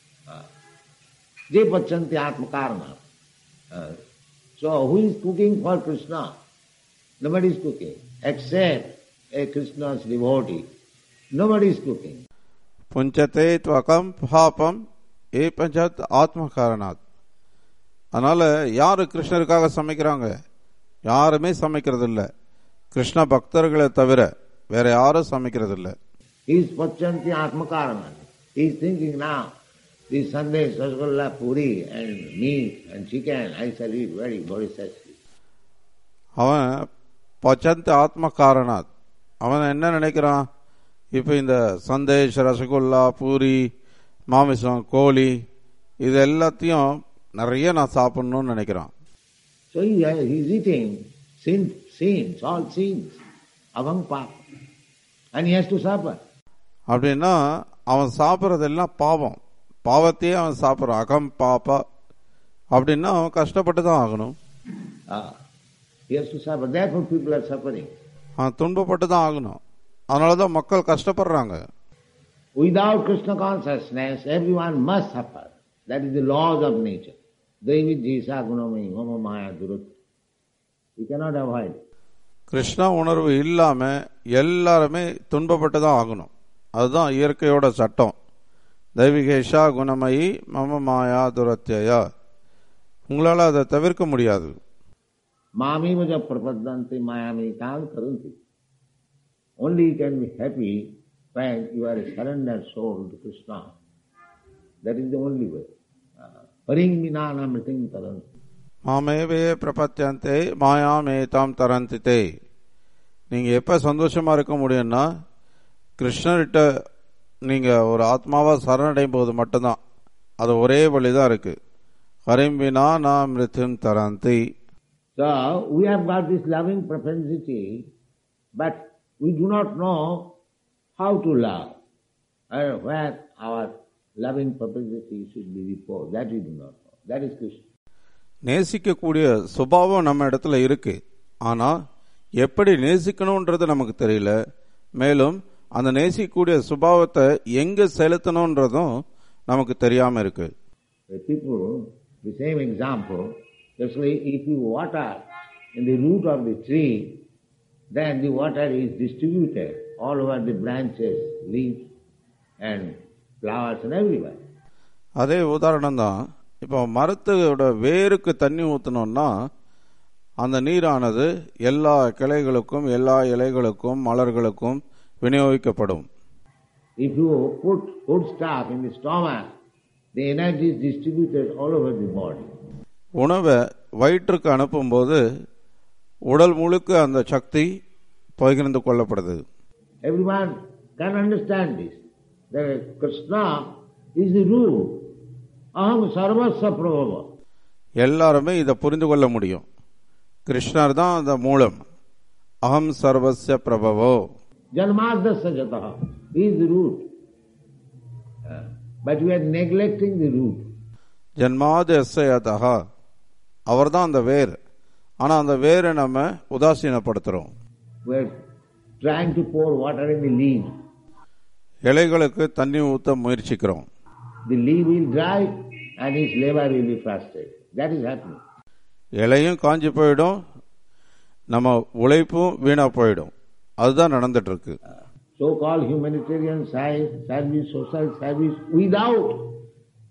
S4: Je pachanti atmakaranat. So who is cooking for Krishna? Nobody is cooking except a Krishna's devotee. Nobody is cooking.
S2: புஞ்சத்தே த்வகம் பாபம் ஏ பஞ்சத் ஆத்ம காரணாத். அதனால யாரு கிருஷ்ணருக்காக சமைக்கிறாங்க? யாருமே சமைக்கிறது இல்லை. கிருஷ்ண பக்தர்களை தவிர வேற யாரும் சமைக்கிறது இல்லை.
S4: He is pachanti atmakaranat. He is thinking now, this Sunday rasgulla, puri and meat and chicken, I shall eat very voraciously.
S2: அவன் பச்சந்த் ஆத்ம காரணாத். அவன் என்ன நினைக்கிறான்? இப்ப இந்த சந்தேஷ், ரசகுல்லா, பூரி, மாமிசம், கோழி இது எல்லாத்தையும் நிறைய நான் சாப்பிடணும்னு நினைக்கிறான்.
S4: So he is eating sin, sins, all sins, avang pap, and he has to suffer.
S2: அப்படின்னா அவன் சாப்பிட்றதெல்லாம் பாவம், பாவத்தையே அவன் சாப்பிட்றான். அகம் பாப்பா அப்படின்னா அவன் கஷ்டப்பட்டு தான் ஆகணும்.
S4: He has to suffer. Therefore people are suffering.
S2: அவன் துன்பப்பட்டு தான் ஆகணும். அதனாலதான் மக்கள் கஷ்டப்படுறாங்க.
S4: Without Krishna consciousness, everyone must suffer. That is the laws of nature. Devi jisa gunamai mama maya durut. You cannot avoid.
S2: Krishna உணர்வு இல்லாம எல்லாருமே துன்பப்பட்டு தான் ஆகணும். அதுதான் இயற்கையோட சட்டம். தெய்வீகேஷா குணமயி மம மாயா துரத்யா. உங்களால அதை தவிர்க்க முடியாது.
S4: Mami vaja prapadanti mayami tal karanti. Only you can be happy when you are a surrendered soul to Krishna. That is the only way. Paring minana mriting taranti.
S2: மாமேவே பிரபத்தியந்தே மாயாமேதாம் தரந்தித்தே. நீங்க எப்ப சந்தோஷமா இருக்க முடியும்னா கிருஷ்ணர்கிட்ட நீங்க ஒரு ஆத்மாவா சரணடையும் போது மட்டும்தான். அது ஒரே வழிதான் இருக்கு. ஹரிம்பினா நாம் மிருத்யும் தரந்தி.
S4: So we have got this loving propensity, but we do not know how to love, or where our loving propensity should be reposed. That we do not know. That is Krishna.
S2: நேசிக்கக்கூடிய சுபாவம் நம்ம இடத்துல இருக்கு, ஆனா எப்படி நேசிக்கணும்ன்றது நமக்கு தெரியல. மேலும் அந்த நேசிக்கக்கூடிய சுபாவத்தை எங்க செலுத்தணும்ன்றதும் நமக்கு தெரியாம இருக்கு.
S4: The people, the same example, especially if you water in the root of the tree, then the water is distributed all over the branches, leaves and flowers and everywhere.
S2: அதே உதாரணம் தான். இப்போ மரத்தோட வேருக்கு தண்ணி ஊற்றணும்னா அந்த நீரானது எல்லா கிளைகளுக்கும் எல்லா இலைகளுக்கும் மலர்களுக்கும் விநியோகிக்கப்படும்.
S4: If you put food stuff in the stomach, the energy is distributed all over the body.
S2: உணவை வயிற்றுக்கு அனுப்பும்போது உடல் முழுக்க அந்த சக்தி பகிர்ந்து கொள்ளப்படுது.
S4: Everyone can understand this. That Krishna is the root. Aham sarvasya prabhava.
S2: எல்லாருமே இதை புரிந்து கொள்ள முடியும். கிருஷ்ணர் தான் அந்த மூலம். அகம் சர்வஸ்ய Prabowo.
S4: Janmadasya jataha. He is the root. But we are neglecting the root.
S2: ஜன்மாதஸ்யதஹ. அவர் தான் அந்த வேர். ஆனா அந்த வேரை நம்ம உதாசீனப்படுத்துறோம்.
S4: We are trying to pour water in the leaves.
S2: இலைகளுக்கு தண்ணி ஊத்த முயற்சிக்கிறோம்.
S4: The leaf will dry and its labor will be frustrated. That is happening.
S2: இலையும் காஞ்சி போயிடும், நம்ம உழைப்பும் வீணா போயிடும். அதுதான் நடந்துட்டு இருக்கு.
S4: So called humanitarian service, social service without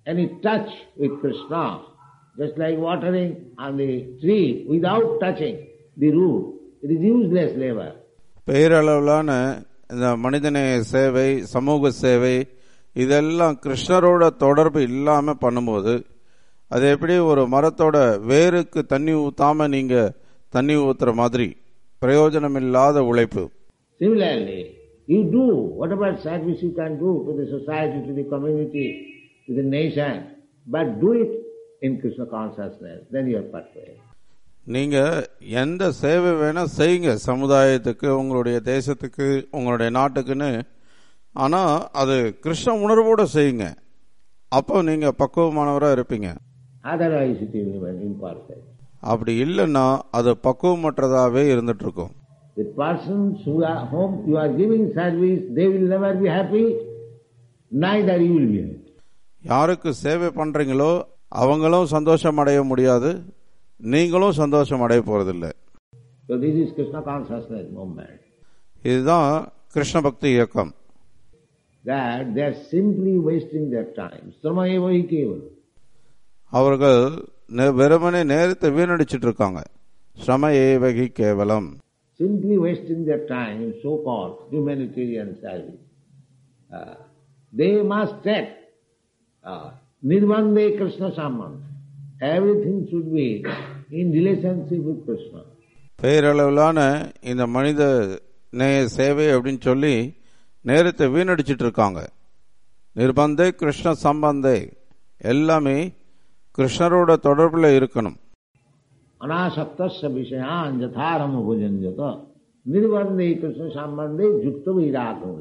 S4: any touch with Krishna, just like watering on the tree without touching the root. It is useless labor.
S2: பேரளவிலான இந்த மனிதநேய சேவை, சமூக சேவை, இதெல்லாம் கிருஷ்ணரோட தொடர்பு இல்லாம பண்ணும்போது அது எப்படி ஒரு மரத்தோட வேருக்கு தண்ணி ஊத்தாம நீங்க தண்ணி ஊத்துற மாதிரி பிரயோஜனம் இல்லாத உழைப்பு.
S4: Similarly, you do whatever service you can do to the society, to the community, to the nation, but do it in Krishna consciousness, then you are perfect.
S2: நீங்க எந்த சேவை வேணா செய்யுங்க, சமுதாயத்துக்கு, உங்களுடைய தேசத்துக்கு, உங்களுடைய நாட்டுக்குன்னு. ஆனா அது கிருஷ்ண உணர்வோட செய்யுங்க, அப்போ நீங்க பக்குவமானவரா இருப்பீங்க.
S4: Otherwise it will be imperfect.
S2: அப்படி இல்லைன்னா அது பக்குவமற்றதாவே இருந்துட்டு இருக்கும்.
S4: The persons who are whom you are giving service, they will never be happy, neither you will be happy.
S2: யாருக்கு சேவை பண்றீங்களோ அவங்களும் சந்தோஷம் அடைய முடியாது, நீங்களும் சந்தோஷம் அடைய போறதில்லை.
S4: So this is Krishna consciousness movement.
S2: இதுதான் கிருஷ்ண பக்தி இயக்கம்.
S4: That they are simply wasting their time. Sramaeva hi kevalam.
S2: அவர்கள் வெறுமனே நேரத்தை வீணடிச்சிட்டு இருக்காங்க. ஸ்ரம ஏவகி கேவலம்.
S4: Simply wasting their time in so-called humanitarian service. Uh, they must take uh, Nirvande Krishna Sambandha. Everything should be in relationship with Krishna.
S2: பேரளவிலான இந்த மனித நேய சேவை அப்படின்னு சொல்லி நேரத்தை வீணடிச்சிட்டு இருக்காங்க. நிர்பந்தே கிருஷ்ண சம்பந்தே, எல்லாமே கிருஷ்ணரோட தொடர்புல இருக்கணும்.
S4: அனாசக்தஸ்ய விஷயான் யதாரம புஜன்யத நிர்பந்தே கிருஷ்ண சம்பந்தே யுக்த வைராகம்.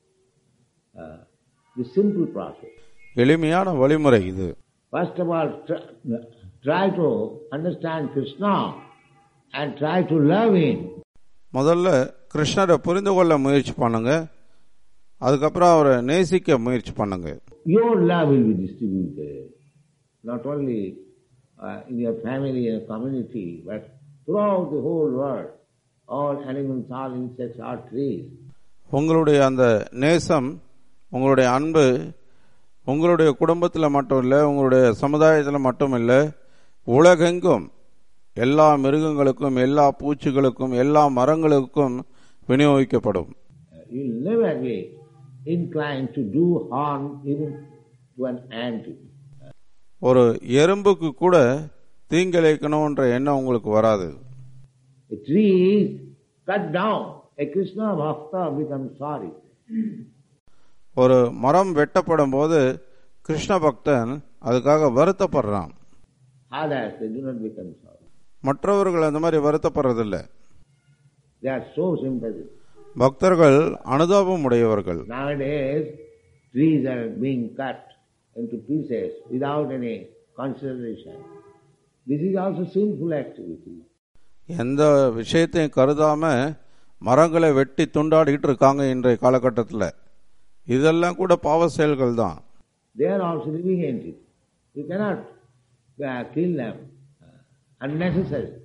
S4: The simple process.
S2: எளிமையான வழிமுறை இது.
S4: First of all, try to understand Krishna and try to love him.
S2: முதல்ல கிருஷ்ணரை புரிந்து கொள்ள முயற்சி பண்ணுங்க, அதுக்கப்புறம் அவரை நேசிக்க முயற்சி பண்ணுங்க.
S4: Your love will be distributed not only uh, in your family and community, but throughout the whole world. All animals, all insects, all trees.
S2: உங்களுடைய அந்த நேசம், உங்களுடைய அன்பு உங்களுடைய குடும்பத்தில் மட்டும் இல்லை, உங்களுடைய சமுதாயத்தில் மட்டும் இல்லை, உலகெங்கும் எல்லா மிருகங்களுக்கும், எல்லா பூச்சிகளுக்கும், எல்லா மரங்களுக்கும் விநியோகிக்கப்படும்.
S4: You will never be inclined to do harm even to an ant.
S2: ஒரு எறும்புக்கு கூட தீங்கிழைக்கணும்ன்ற எண்ணம் உங்களுக்கு வராது.
S4: A tree is cut down. A Krishna bhakta becomes sorry.
S2: ஒரு மரம் வெட்டப்படும் போது கிருஷ்ண பக்தன் அதுக்காக வருத்தப்படுறான்.
S4: Others, they do not become sorry.
S2: மற்றவர்கள் அந்த மாதிரி வருத்தப்படுறதில்லை.
S4: They are so sympathetic.
S2: பக்தர்கள் அனுதாபம் உடையவர்கள்.
S4: Nowadays, trees are being cut into pieces without any consideration. This is also sinful activity.
S2: எந்த விஷயத்தையும் கருதாம மரங்களை வெட்டி துண்டாடிட்டு இருக்காங்க இன்றைய காலகட்டத்தில். இதெல்லாம் கூட பாவ செயல்கள் தான்.
S4: They are also living entities. You cannot uh, kill them uh, unnecessarily.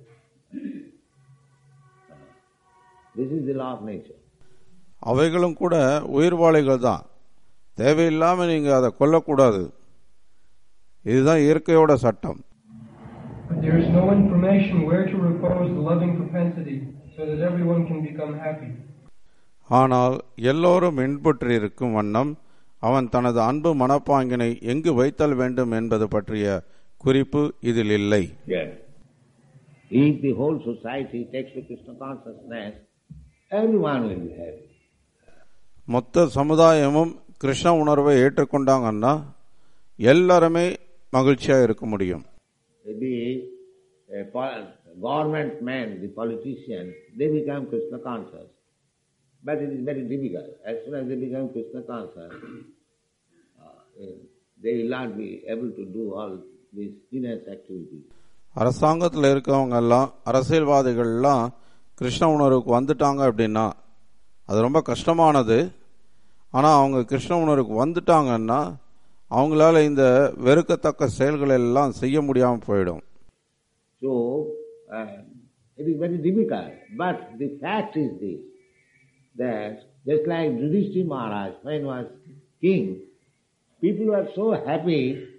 S4: This is the law of nature.
S2: அவைகளும் கூட உயிர்வாளிகள் தான், தேவையில்லாம நீங்க அதை கொல்லக்கூடாது. இதுதான் இயற்கையோட சட்டம்.
S3: But there is no information where to repose the loving propensity so that everyone can become happy.
S2: ஆனால் எல்லோரும் இன்புற்றி இருக்கும் வண்ணம் அவன் தனது அன்பு மனப்பாங்கினை எங்கு வைத்தல் வேண்டும் என்பது பற்றிய குறிப்பு இதில் இல்லை.
S4: Yes. If the whole society takes to Krishna consciousness, everyone will be happy.
S2: மொத்த சமுதாயமும் கிருஷ்ண உணர்வை ஏற்றுக்கொண்டாங்கன்னா எல்லாருமே மகிழ்ச்சியா இருக்க முடியும்.
S4: The uh, government men, the politicians, they become Krishna conscious. But it is very difficult. As soon as they become Krishna conscious, uh, they will not be able to do all these heinous activities.
S2: அரசாங்கத்தில் இருக்கவங்க எல்லாம், அரசியல்வாதிகள் எல்லாம் கிருஷ்ண உணர்வுக்கு வந்துட்டாங்க அப்படின்னா அது ரொம்ப கஷ்டமானது. ஆனால் அவங்க கிருஷ்ண உணர்வுக்கு வந்துட்டாங்கன்னா அவங்களால இந்த வெறுக்கத்தக்க செயல்கள் எல்லாம் செய்ய முடியாமல் போயிடும்.
S4: So, uh, it is very difficult. But the fact is this, that just like Yudhishthira Maharaj, when he was king, people were so happy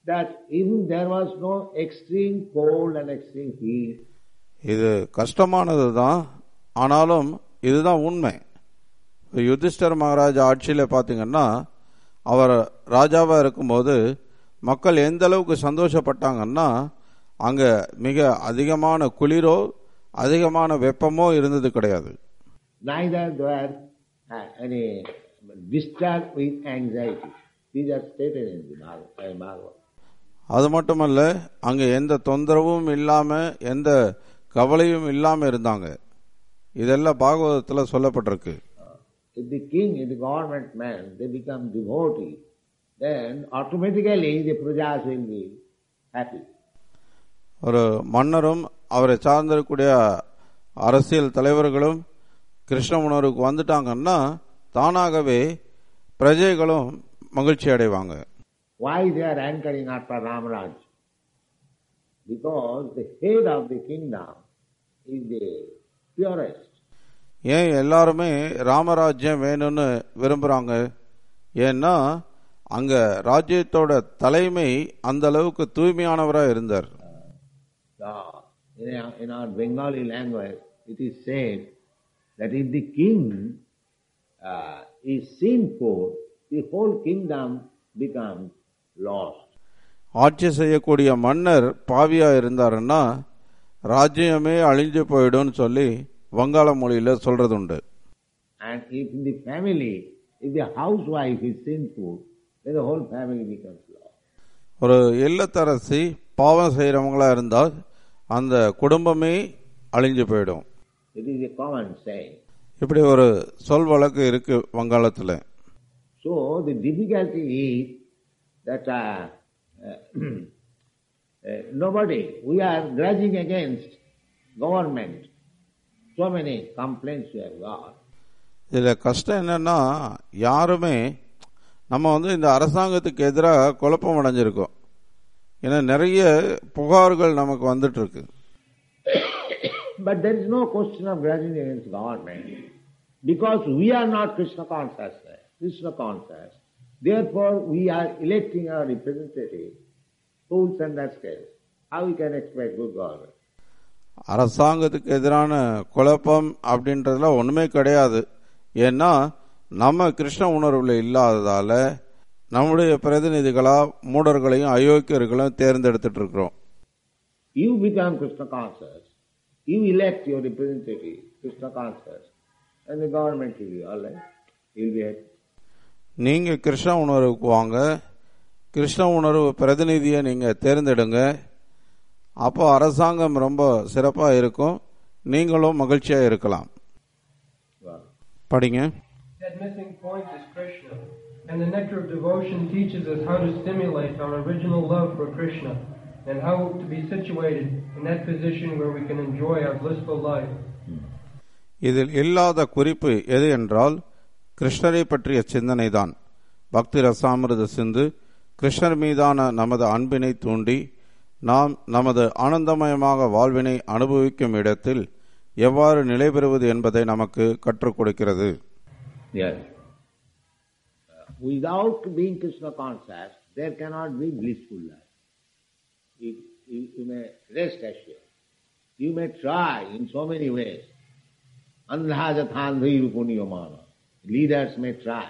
S4: that even there was no extreme cold and extreme heat.
S2: இது கஷ்டமானது தான், ஆனாலும் இதுதான் உண்மை. யுதிஷ்டர் மகாராஜா ஆட்சியில் பார்த்தீங்கன்னா, அவர் ராஜாவாக இருக்கும்போது மக்கள் எந்த அளவுக்கு சந்தோஷப்பட்டாங்கன்னா, அங்கே மிக அதிகமான குளிரோ அதிகமான வெப்பமோ இருந்தது கிடையாது.
S4: Neither were uh, any disturbed with anxiety. These are stated in the Bhagavad.
S2: அது மட்டுமல்ல, அங்கே எந்த தொந்தரவும் இல்லாம எந்த கவலையும் இல்லாம இருந்தாங்க. இதெல்லாம் பாகவதத்தில் சொல்லப்பட்டிருக்கு.
S4: If the king is the government man, they become devotee, then automatically the prajas will be happy.
S2: ஒரு மன்னரும் அவரை சார்ந்திருக்கக்கூடிய அரசியல் தலைவர்களும் கிருஷ்ண உணர்வுக்கு வந்துட்டாங்கன்னா தானாகவே பிரஜைகளும் மகிழ்ச்சி அடைவாங்க.
S4: Why they are anchoring after Ramaraj? Because the head of the kingdom is the purest.
S2: ஏன் எல்லாருமே ராமராஜ்யம் வேணும்னு விரும்புறாங்க? ஏன்னா அங்க ராஜ்யத்தோட தலைமை அந்த அளவுக்கு தூய்மையானவராக இருந்தார்.
S4: In our, in our Bengali language, it is said that if the king uh, is sinful, the whole kingdom becomes lost.
S2: ஆட்சி செய்யக்கூடிய மன்னர் பாவியா இருந்தாருன்னா ராஜ்யமே அழிஞ்சு போயிடும் சொல்லி வங்காள மொழியில சொல்றது உண்டு.
S4: And if in the family, if the housewife is sinful, then the whole family becomes lost.
S2: ஒரு இல்லத்தரசி பாவம் செய்யறவங்களா இருந்தா அந்த குடும்பமே அழிஞ்சு போயிடும்.
S4: It is a common saying.
S2: இப்படி ஒரு சொல் வழக்கு இருக்கு வங்காளத்துல.
S4: So the difficulty is that uh, uh, uh, nobody, we are grudging against government. So many complaints we have got.
S2: இதுல கஷ்டம் என்னன்னா, யாருமே நம்ம வந்து இந்த அரசாங்கத்துக்கு எதிராக குழப்பம் அடைஞ்சிருக்கோம். ஏன்னா நிறைய புகார்கள் நமக்கு வந்துட்டு இருக்கு.
S4: But there is no question of grudging against government because we are not Krishna conscious. Krishna conscious. Therefore, we are electing our representatives, fools and rascals. How we can expect good government?
S2: அரசாங்கத்துக்கு எதிரான குழப்பம் அப்படின்றதுல ஒண்ணுமே கிடையாது. ஏன்னா நம்ம கிருஷ்ண உணர்வுல இல்லாததால நம்முடைய பிரதிநிதிகளா மூடர்களையும் அயோக்கியர்களையும் தேர்ந்தெடுத்துட்டு இருக்கிறோம்.
S4: You become Krishna conscious. You elect your representative, Krishna conscious, and the government will be all right. You'll be happy.
S2: நீங்க கிருஷ்ண உணர்வுக்கு வாங்க, கிருஷ்ண உணர்வு பிரதிநிதியை நீங்க தேர்ந்தெடுங்க. அப்போ அரசாங்கம் ரொம்ப சிறப்பா இருக்கும், நீங்களும் மகிழ்ச்சியா இருக்கலாம். படிங்க.
S3: That missing point is Krishna, and the nectar of devotion teaches us how to stimulate our original love for Krishna and how to be situated in that position where we can enjoy our blissful life.
S2: இதில் இல்லாத குறிப்பு எது என்றால் கிருஷ்ணரை பற்றிய சிந்தனை தான். பக்தி ரசாமிருத சிந்து கிருஷ்ணர் மீதான நமது அன்பினை தூண்டி நாம் நமது ஆனந்தமயமாக வாழ்வினை அனுபவிக்கும் இடத்தில் எவ்வாறு நிலை பெறுவது என்பதை நமக்கு கற்றுக் கொடுக்கிறது.
S4: Yes. Without being Krishna conscious, there cannot be blissful life. You, you, you may rest assured. You may try in so many ways. Andhajathandhi rupuniyamana. Leaders may try.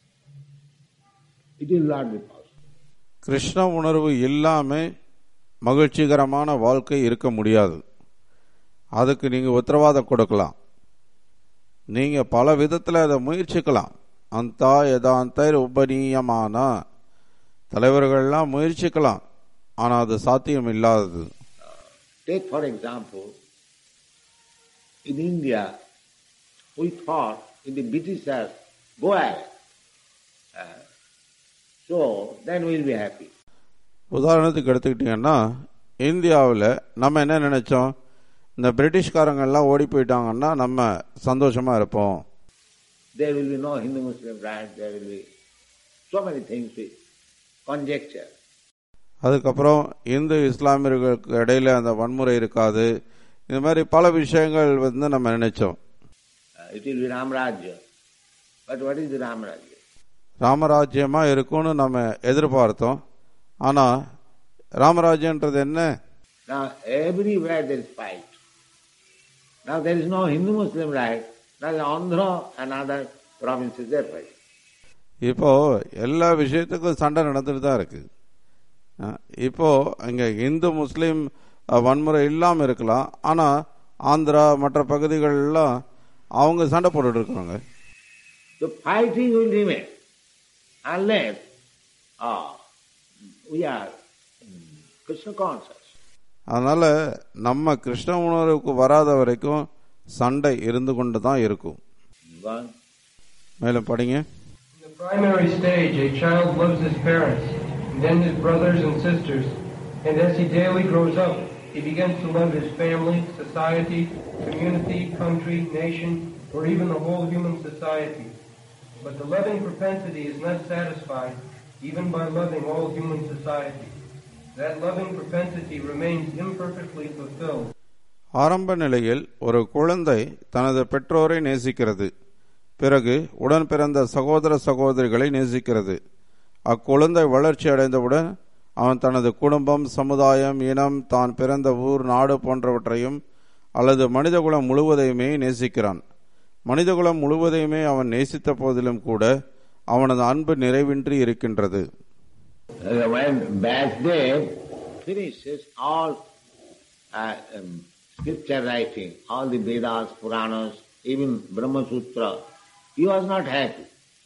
S4: It will not be possible.
S2: Krishna உணர்வு இல்லாம மகிழ்ச்சிகரமான வாழ்க்கை இருக்க முடியாது. அதுக்கு நீங்க உத்தரவாதம் கொடுக்கலாம். நீங்க பல விதத்துல அதை முயற்சிக்கலாம். அந்த எதாந்த உபநீயமான தலைவர்கள்லாம் முயற்சிக்கலாம், ஆனா அது சாத்தியம் இல்லாதது.
S4: Take for example, in India, we thought in the Britishers go ahead, uh, so then we will be happy.
S2: உதாரணத்துக்கு எடுத்துக்கிட்டீங்கன்னா, இந்தியாவில் நம்ம என்ன நினைச்சோம், இந்த பிரிட்டிஷ்காரங்கள்லாம் ஓடி போயிட்டாங்கன்னா நம்ம சந்தோஷமா இருப்போம்.
S4: There will be no Hindu-Muslim rights, there will be so many things with conjecture.
S2: அதுக்கப்புறம் இந்து இஸ்லாமியர்களுக்கு இடையில அந்த வன்முறை இருக்காது. இந்த மாதிரி பல விஷயங்கள் வந்து நம்ம நினைச்சோம்.
S4: It will be Ramarajya. But what is the Ramarajya?
S2: ராமராஜ்யமா இருக்கும்னு நம்ம எதிர்பார்த்தோம். ஆனா ராமராஜ்யன்றது என்ன?
S4: Now everywhere there is fight. Now there is no Hindu-Muslim right. Now the Andhra and other provinces they fight.
S2: இப்போ எல்லா விஷயத்துக்கும் சண்டை நடந்துட்டு தான் இருக்கு. இப்போ இங்க இந்து முஸ்லீம் வன்முறை இல்லாம இருக்கலாம், ஆனா ஆந்திரா மற்ற பகுதிகளெல்லாம் அவங்க சண்டை போட்டுட்டு இருக்காங்க.
S4: The fighting will remain unless ah, we are Krishna conscious.
S2: அதனால நம்ம கிருஷ்ண உணர்வுக்கு வராத வரைக்கும் சண்டை இருந்து கொண்டு தான் இருக்கும். மேலும் படிங்க.
S3: In the primary stage, a child loves his parents, and then his brothers and sisters, and as he daily grows up, he begins to love his family, society, community, country, nation, or even the whole human society. But the loving propensity is not satisfied even by loving all human society. That loving propensity remains imperfectly fulfilled.
S2: ஆரம்ப நிலையில் ஒரு குழந்தை தனது பெற்றோரை நேசிக்கிறது, பிறகு உடன் பிறந்த சகோதர சகோதரிகளை நேசிக்கிறது. அக்குழந்தை வளர்ச்சி அடைந்தவுடன் அவன் தனது குடும்பம், சமுதாயம், இனம், தான் பிறந்த ஊர், நாடு போன்றவற்றையும் அல்லது மனிதகுலம் முழுவதையுமே நேசிக்கிறான். மனிதகுலம் முழுவதையுமே அவன் நேசித்த போதிலும் கூட அவனது அன்பு நிறைவின்றி இருக்கின்றது.
S4: When Vyasdev finishes all uh, um, scripture writing, all the Vedas, Puranas, even Brahma Sutra, he was not happy.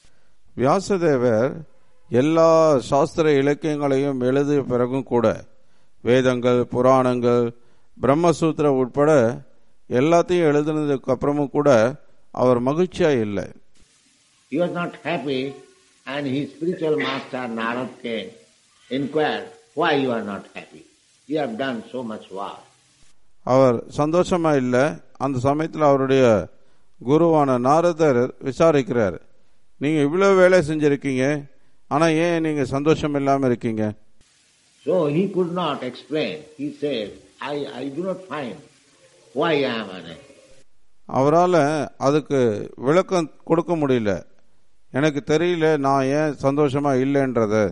S2: வியாசதேவர் எல்லா சாஸ்திர இலக்கியங்களையும் எழுதிய பிறகும் கூட, வேதங்கள், புராணங்கள், பிரம்மசூத்திர உட்பட எல்லாத்தையும் எழுதினதுக்கு அப்புறமும் கூட அவர் மகிழ்ச்சியா இல்லை.
S4: He was not happy, and his spiritual master Narad came, inquired, why you are not happy? You have done so much work.
S2: அவர் சந்தோஷமா இல்லை. அந்த சமயத்தில் அவருடைய குருவான நாரதர் விசாரிக்கிறார், நீங்க இவ்வளவு வேலை செஞ்சிருக்கீங்க, ஆனா ஏன் நீங்க சந்தோஷம் இல்லாம இருக்கீங்க?
S4: So he could not explain. He said, I, I do not find why I am unhappy.
S2: அவரால் அதுக்கு விளக்கம் கொடுக்க முடியல. எனக்கு தெரியல நான் ஏன் சந்தோஷமா இல்லைன்றது.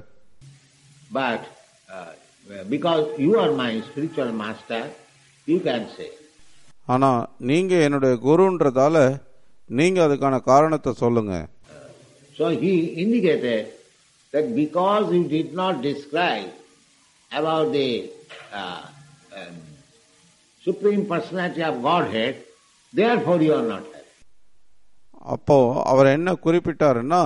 S4: But uh, because you are my spiritual master, you can say.
S2: ஆனா நீங்க என்னுடைய குருன்றதால நீங்க அதுக்கான காரணத்தை சொல்லுங்க.
S4: So he indicated that because you did not describe about the uh, um, Supreme Personality of Godhead, therefore you are not happy.
S2: அப்போ அவர் என்ன குறிப்பிட்டாருன்னா,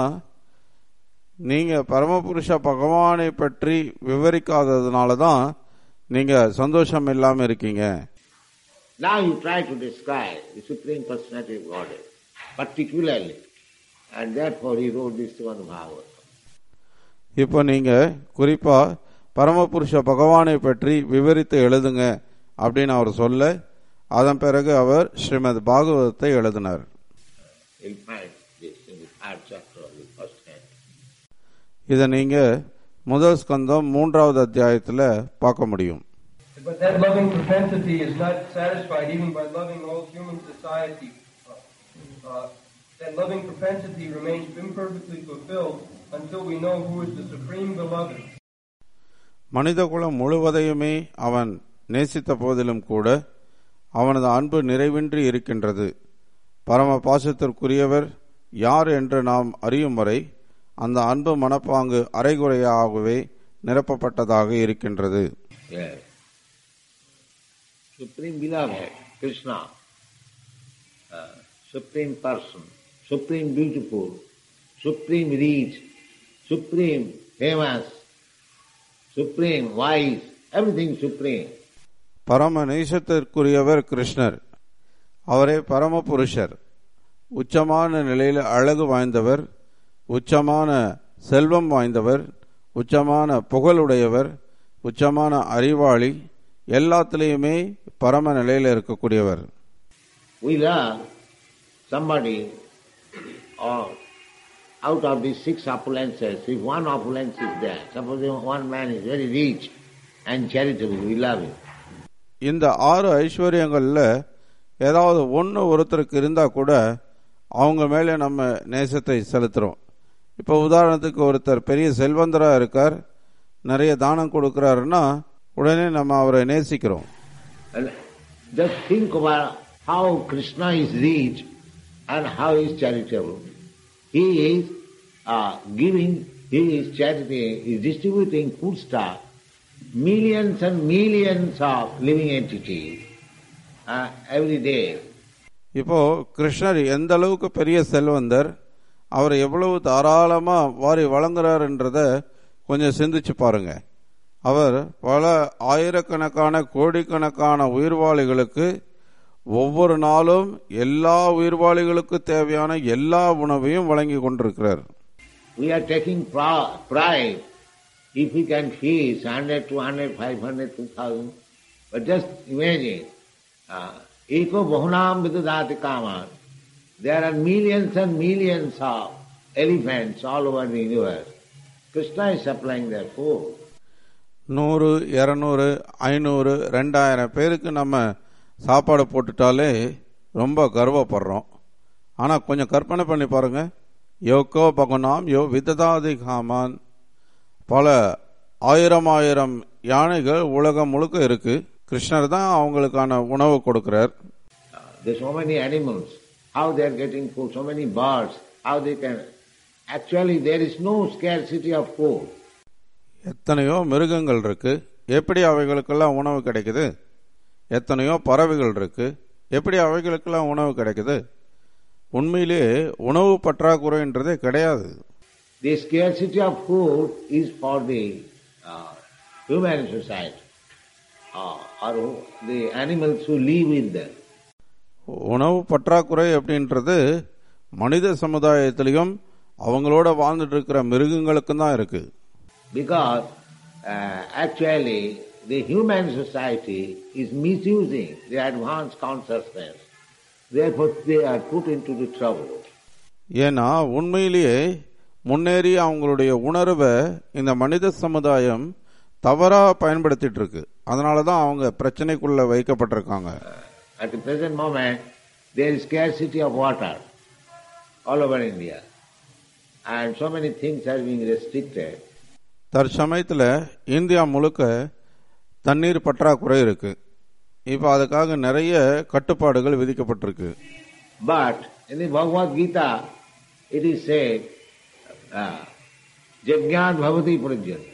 S2: நீங்க பரமபுருஷ பகவானை பற்றி விவரிக்காததுனாலதான் நீங்க சந்தோஷம் இல்லாம இருக்கீங்க.
S4: Now you try to describe the Supreme Personality of Godhead particularly, and therefore he wrote this one Bhagavatam.
S2: இப்போ நீங்க குறிப்பா பரமபுருஷ பகவானை பற்றி விவரித்து எழுதுங்க அப்படின்னு அவர் சொல்ல, அதன் பிறகு அவர் ஸ்ரீமத் பாகவதத்தை எழுதினார். இதை நீங்க முதல் ஸ்கந்தம் மூன்றாவது அத்தியாயத்துல பார்க்க முடியும்.
S3: But that loving propensity is not satisfied even by loving all human society. Uh, that loving propensity remains imperfectly fulfilled until we know who is the supreme beloved.
S2: மனிதகுலம் முழுவதையுமே அவன் நேசித்த போதிலும் கூட அவனது அன்பு நிறைவின்றி இருக்கின்றது. பரம பாசத்திற்குரியவர் யார் என்று நாம் அறியும் வரை அந்த அன்பு மனப்பாங்கு அரைகுறையாகவே நிரப்பப்பட்டதாக இருக்கின்றது.
S4: Yes. Supreme beloved, Krishna, uh, supreme person, supreme beautiful, supreme rich, supreme famous, supreme wise, everything supreme.
S2: பரம நேசத்திற்குரியவர் கிருஷ்ணர். அவரே பரம புருஷர், உச்சமான நிலையில் அழகு வாய்ந்தவர், உச்சமான செல்வம் வாய்ந்தவர், உச்சமான புகழுடையவர், உச்சமான அறிவாளி, எல்லாத்திலையுமே பரம நிலையில் இருக்கக்கூடியவர்.
S4: We love somebody or out of these six opulences, if one opulence is there, suppose one man is very rich and charitable, we love him.
S2: இந்த ஆறு ஐஸ்வர்யங்கள்ல ஏதாவது ஒன்று ஒருத்தருக்கு இருந்தா கூட அவங்க மேலே நம்ம நேசத்தை செலுத்துறோம். இப்போ உதாரணத்துக்கு ஒருத்தர் பெரிய செல்வந்தரா இருக்கார், நிறைய தானம் கொடுக்கிறாருன்னா உடனே நம்ம அவரை நேசிக்கிறோம்.
S4: And just think about how Krishna is rich and how he is charitable. He is uh, giving, he is charity, he is distributing food stuff, millions and millions of living entities uh, every day.
S2: இப்போ கிருஷ்ணர் எந்த அளவுக்கு பெரிய செல்வந்தர், அவர் எவ்வளவு தாராளமா வாரி வழங்குறாருன்றத கொஞ்சம் சிந்திச்சு பாருங்க. அவர் பல ஆயிரக்கணக்கான கோடிக்கணக்கான உயிர்வாளிகளுக்கு ஒவ்வொரு நாளும் எல்லா உயிர்வாளிகளுக்கு தேவையான எல்லா உணவையும் வழங்கி கொண்டிருக்கிறார்.
S4: We are taking pride if we can feed one hundred, two hundred, five hundred, two thousand. But just imagine, eko bahunam vidudati kaman. There are millions and millions of elephants all over the universe. Krishna is supplying their food.
S2: நூறு, இருநூறு, ஐநூறு, ரெண்டாயிரம் பேருக்கு நம்ம சாப்பாடு போட்டுட்டாலே ரொம்ப கர்வப்படுறோம். ஆனால் கொஞ்சம் கற்பனை பண்ணி பாருங்க, யோகோ பகுனாம் யோ விததாதி காமான், பல ஆயிரம் ஆயிரம் யானைகள் உலகம் முழுக்க இருக்கு. கிருஷ்ணர் தான் அவங்களுக்கான உணவு கொடுக்கிறார்.
S4: There are so many animals, how they are getting food, so many birds, how they can. Actually, there is no scarcity of food.
S2: எத்தனையோ மிருகங்கள் இருக்கு, எப்படி அவைகளுக்கெல்லாம் உணவு கிடைக்குது? எத்தனையோ பறவைகள் இருக்கு, எப்படி அவைகளுக்கெல்லாம் உணவு கிடைக்குது? உண்மையிலே உணவு பற்றாக்குறைன்றதே கிடையாது.
S4: The scarcity of food is for the uh, human society uh, or the animals who live with them.
S2: உணவு பற்றாக்குறை அப்படின்றது மனித சமுதாயத்திலையும் அவங்களோட வாழ்ந்துட்டு இருக்கிற மிருகங்களுக்கும் தான் இருக்கு.
S4: Because uh, actually the human society is misusing the advanced consciousness. Therefore they are put into the trouble.
S2: ஏன்னா உண்மையிலேயே முன்னேறி அவங்களுடைய உணர்வை இந்த மனித சமுதாயம் தவறா பயன்படுத்திட்டு இருக்கு. அதனாலதான் அவங்க பிரச்சனைக்குள்ள வைக்கப்பட்டிருக்காங்க.
S4: At the present moment there is scarcity of water all over India and so many things are being restricted.
S2: தற்சமயத்தில் இந்தியா முழுக்க தண்ணீர் பற்றாக்குறை இருக்கு. இப்போ அதுக்காக நிறைய கட்டுப்பாடுகள் விதிக்கப்பட்டிருக்கு.
S4: But in the Bhagavad Gita it is said Jajñāt bhavati prajyana.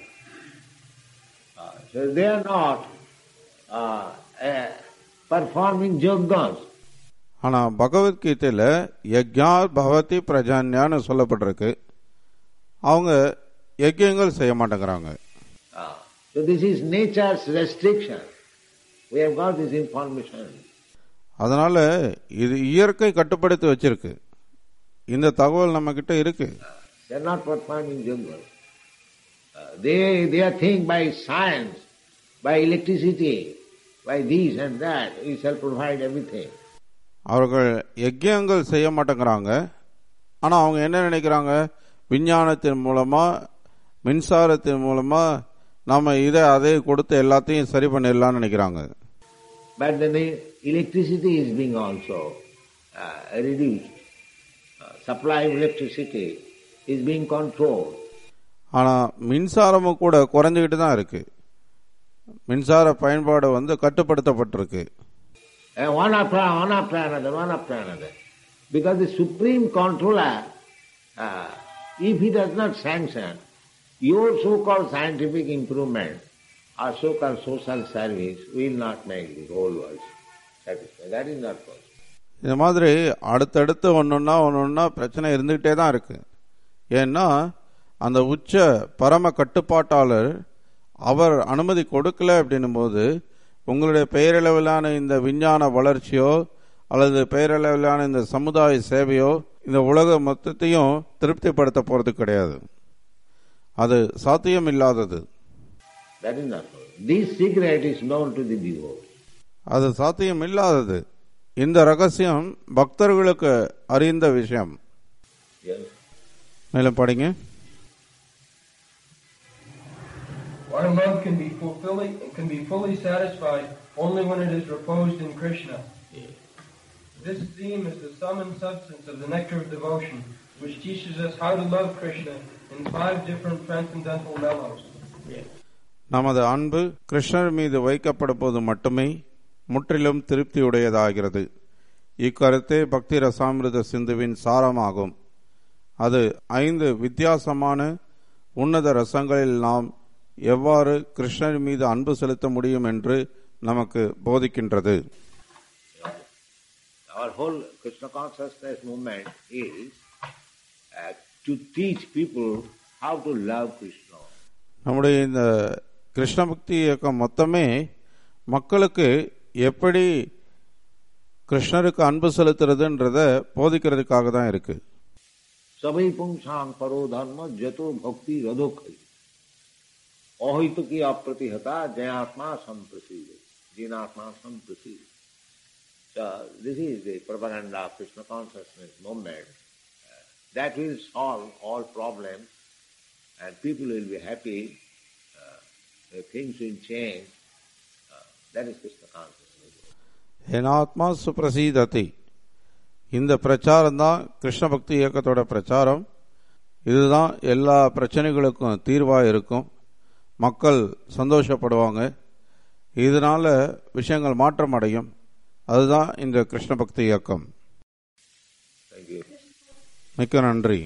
S4: So they are not uh, uh, performing yogas.
S2: ஆனா பகவத்கீதையில யஜ்ஞாத் பவதி பிரஜான்யான்னு சொல்லப்பட்டிருக்கு. அவங்க யஜ்யங்கள் செய்ய மாட்டேங்கிறாங்க.
S4: So this is nature's restriction. We have got this information.
S2: அதனால இது இயற்கை கட்டுப்படுத்தி வச்சிருக்கு. இந்த தகவல் நம்ம கிட்ட இருக்கு.
S4: They are not performing yogas. They they are think by science, by electricity, by this and that, we shall provide everything.
S2: அவர்கள் யஜ்யங்கள் செய்ய மாட்டேங்கிறாங்க. ஆனா அவங்க என்ன நினைக்கிறாங்க, விஞ்ஞானத்தின் மூலமா மின்சாரத்தின் மூலமா நாம இதை அதை கொடுத்து எல்லாத்தையும் சரி பண்ணிடலாம்னு நினைக்கிறாங்க.
S4: But then the electricity is being also uh, reduced. Uh, supply of electricity is being controlled.
S2: ஆனா மின்சாரமும் கூட குறைஞ்சிக்கிட்டு தான் இருக்கு. மின்சார பயன்பாடு வந்து கட்டுப்படுத்தப்பட்டிருக்கு.
S4: And one after one after another, one after another. Because the supreme controller, uh, if he does not sanction your so-called scientific improvement or so-called social service, will not make the whole world satisfied. That is not possible.
S2: இந்த மாதிரி அடுத்தடுத்து ஒன்னொன்னா ஒன்னொன்னா பிரச்சனை இருந்துகிட்டே தான் இருக்கு. ஏன்னா அந்த உச்ச பரம கட்டுப்பாட்டாளர் அவர் அனுமதி கொடுக்கல அப்படின்னும் போது உங்களுடைய பெயரளவிலான இந்த விஞ்ஞான வளர்ச்சியோ அல்லது பெயரளவிலான இந்த சமுதாய சேவையோ இந்த உலக மொத்தத்தையும் திருப்திப்படுத்த போறது கிடையாது. அது சாத்தியம் இல்லாதது. அது சாத்தியம் இல்லாதது. இந்த ரகசியம் பக்தர்களுக்கு அறிந்த விஷயம். மேலும் படிங்க.
S3: Our love can be fully can be fully satisfied only when it is reposed in Krishna. This theme is the sum and substance of the nectar of devotion, which teaches us how to love Krishna in five different transcendental mellows.
S2: நமது அன்பு கிருஷ்ணர் மீது வைக்கப்படும் போது மட்டுமே முற்றிலும் திருப்தியுடையதாகிறது. இக்கருத்தே பக்தி ரசாமிருத சிந்துவின் சாரமாகும். அது ஐந்து வித்தியாசமான உன்னத ரசங்களில் நாம் எவ்வாறு கிருஷ்ணர் மீது அன்பு செலுத்த முடியும் என்று நமக்கு போதிக்கின்றது.
S4: Our whole Krishna consciousness movement is uh, to teach people how to love Krishna.
S2: நம்முடைய இந்த கிருஷ்ண பக்தி இயக்கம் மொத்தமே மக்களுக்கு எப்படி கிருஷ்ணருக்கு அன்பு செலுத்துறதுன்றத போதிக்கிறதுக்காக தான் இருக்கு.
S4: சபை புங்சாங் பரோ தர்ம ஜதோ பக்தி ரதோக்கை அஹைதுகி அப்ரதிஹதா ஜயாத்மா சம்பிரசீத ஜீனாத்மா சம்பிரசீத. So this is the propaganda of Krishna consciousness movement. Uh, that will solve all problems and people will be happy. Uh, things will change. Uh, that is Krishna consciousness.
S2: ஏனாத்மா சுப்ரசீததி. இந்த பிரச்சாரம் தான் கிருஷ்ண பக்தி இயக்கத்தோட பிரச்சாரம். இதுதான் எல்லா பிரச்சனைகளுக்கும் தீர்வாக இருக்கும். மக்கள் சந்தோஷப்படுவாங்க. இதனால விஷயங்கள் மாற்றம் அடையும். அதுதான் இந்த கிருஷ்ண பக்தி இயக்கம். மிக்க நன்றி.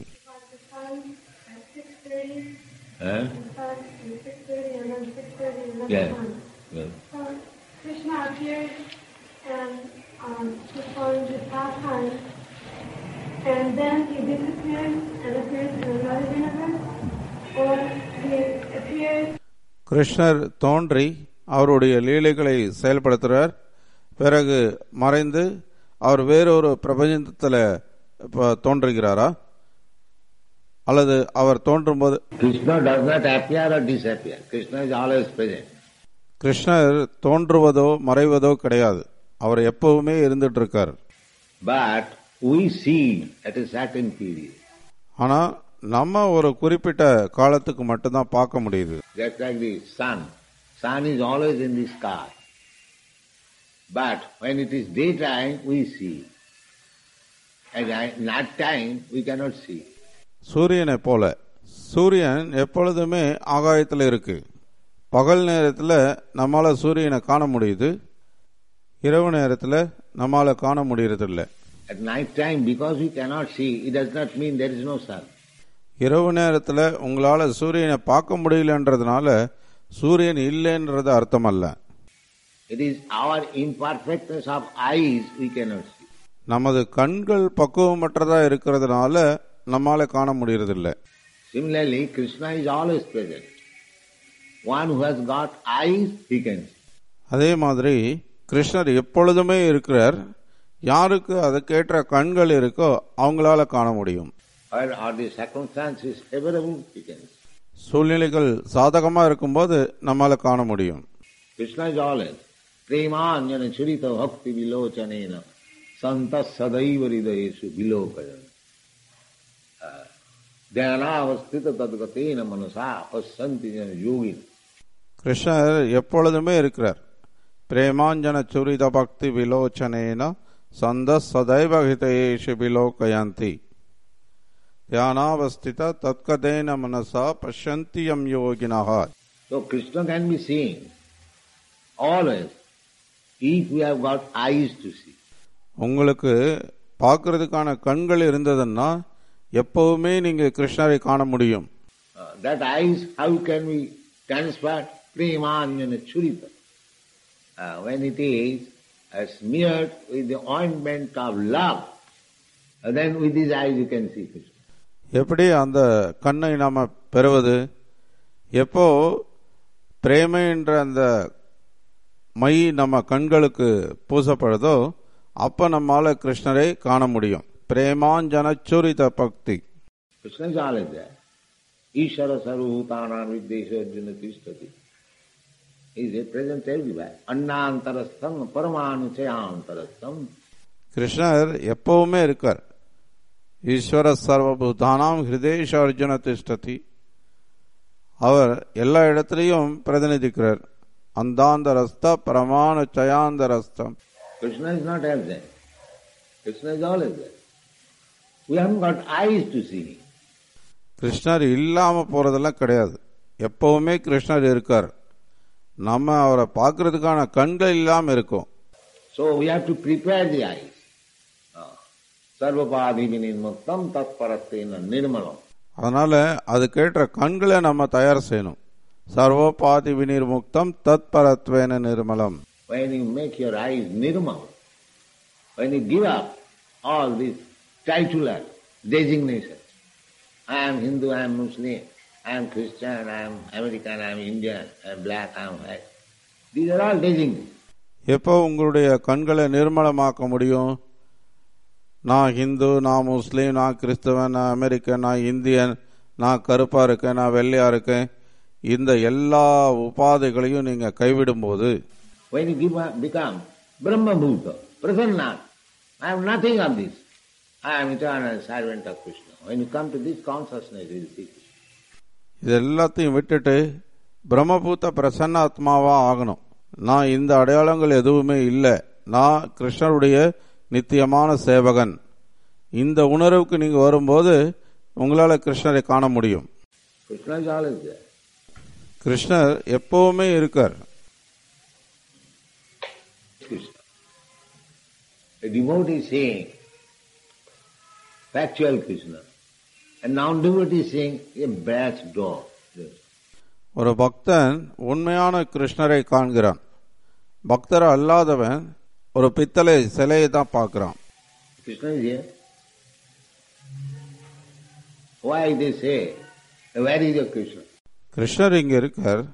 S5: Krishna appeared and um, performed his pastime, and then he disappeared and appeared in another universe, or he appeared.
S2: கிருஷ்ணர் தோன்றி அவருடைய லீலைகளை செயல்படுத்துகிறார். பிறகு மறைந்து அவர் வேறொரு பிரபஞ்சத்தில் தோன்றுகிறாரா அல்லது அவர் தோன்றும் போது கிருஷ்ணர் தோன்றுவதோ மறைவதோ கிடையாது. அவர் எப்பவுமே இருந்துட்டு இருக்கார். ஆனா நம்ம ஒரு குறிப்பிட்ட காலத்துக்கு மட்டும்தான் பார்க்க முடியுது.
S4: But when it is daytime, we see. At night time, we cannot see.
S2: சூரியனை போல சூரியன் எப்பொழுதுமே ஆகாயத்தில் இருக்கு. பகல் நேரத்தில் நம்மால சூரியனை காண முடியுது. இரவு நேரத்தில் நம்மால காண முடியறது இல்லை.
S4: At night time, because we cannot see, it does not mean there is no sun.
S2: இரவு நேரத்தில் உங்களால சூரியனை பார்க்க முடியலன்றதுனால சூரியன் இல்லைன்றது அர்த்தம் அல்ல.
S4: It is our imperfectness of eyes we cannot see.
S2: நமது கண்கள் பக்குவமற்றதா இருக்கிறதுனால நம்மால காண முடியறதில்லை.
S4: Similarly, Krishna is always present. One who has got eyes, he can see.
S2: அதே மாதிரி கிருஷ்ணர் எப்பொழுதுமே இருக்கிறார். யாருக்கு அதுக்கேற்ற கண்கள் இருக்கோ அவங்களால காண முடியும்.
S4: Or are the circumstances favorable, he can see.
S2: சூழ்நிலைகள் சாதகமா இருக்கும்போது நம்மால காண முடியும்.
S4: Krishna is always Premanjana churita bhakti vilochanena santas sadaiva hridayesu vilokayana dhyanavasthita tadgatena manasa pasyanti jana yogina.
S2: கிருஷ்ணர் எப்பொழுதுமே இருக்கிறார். பிரேமாஞ்சன சுரித பக்தி விலோச்சனேன சந்தஸ் சதைவ ஹிதயேஷு விலோகயந்தி தியானாவஸ்தித தத்கதேன மனசா பஷ்யந்தி யம் யோகினஹ.
S4: So Krishna can be seen always if we have got eyes to see.
S2: உங்களுக்கு பார்க்கிறதுக்கான கண்கள் இருந்ததுன்னா எப்பவுமே நீங்க கிருஷ்ணரை காண முடியும்.
S4: Uh, that eyes, how can we transfer premanjana churita? Uh, when it is uh, smeared with the ointment of love, uh, then with these eyes you can see Krishna.
S2: எப்படி அந்த கண்ணை நாம பெறுவது? எப்போ பிரேமை என்ற அந்த மை நம்ம கண்களுக்கு பூசப்படுதோ அப்ப நம்மால கிருஷ்ணரை காண முடியும். பிரேமாஞ்சன சுரித பக்தி.
S4: Krishna is always there. Ishara sarvabhutana viddesha arjuna tishtati. He is present everywhere. Annantarastham paramanuchayantarastham.
S2: கிருஷ்ணர் எப்பவுமே இருக்கார். ஈஸ்வர சர்வபூதானாம் ஹிருதேஷ அர்ஜுன திஷ்டதி. அவர் எல்லா இடத்திலையும் பிரதிநிதிக்கிறார். அந்தாந்தரஸ்த பரமானு சயாந்தரஸ்தம்.
S4: Krishna is not absent. Krishna is always there. We haven't got eyes to see him.
S2: கிருஷ்ணர் இல்லாம போறதெல்லாம் கிடையாது. எப்பவுமே கிருஷ்ணர் இருக்கார். நம்ம அவரை பார்க்கறதுக்கான கண்கள் இல்லாம இருக்கும்.
S4: So we have to prepare the eyes. Sarvapadi vinirmuktam tatparatena nirmalam.
S2: அதனால அதுக்கேற்ற கண்களை நம்ம தயார் செய்யணும். சர்வபாதி வினிர்முக்தம் தத்பரத்வேன நிர்மலம்.
S4: When you make your eyes nirmal, when you give up all these titular designations, I am Hindu, I am Muslim, I am Christian, I am American, I am Indian, I am black, I am white. These are all designations.
S2: எப்போ உங்களுடைய கண்களை நிர்மலமாக்க முடியும்? நான் ஹிந்து, நான் முஸ்லீம், நான் கிறிஸ்தவன், நான் அமெரிக்கன், நான் இந்தியன், நான் கருப்பா இருக்கேன், நான் வெள்ளையா இருக்கேன், இந்த எல்லா உபாதைகளையும் நீங்க கைவிடும் போது,
S4: when you give up, become Brahma Bhuta, Prasanna, I am nothing of this. I am eternal servant of Krishna. When you come to this consciousness, you will see.
S2: இது எல்லாத்தையும் விட்டுட்டு பிரம்மபூத்த பிரசன்ன ஆத்மாவா ஆகணும். நான் இந்த அடையாளங்கள் எதுவுமே இல்லை, நான் கிருஷ்ணருடைய நித்தியமான சேவகன். இந்த உணர்வுக்கு நீங்க வரும்போது உங்களால கிருஷ்ணரை காண முடியும். கிருஷ்ணர் எப்பவுமே இருக்கார்.
S4: A devotee is saying factual Krishna, and non-devotee is saying a brass door.
S2: ஒரு பக்தன் உண்மையான கிருஷ்ணரை காண்கிறான், பக்தர் அல்லாதவன் ஒரு பித்தளை சிலையை தான் பார்க்கிறான்.
S4: Krishna is here. Why they say, where is your Krishna?
S2: கிருஷ்ணர் இங்க இருக்கார்,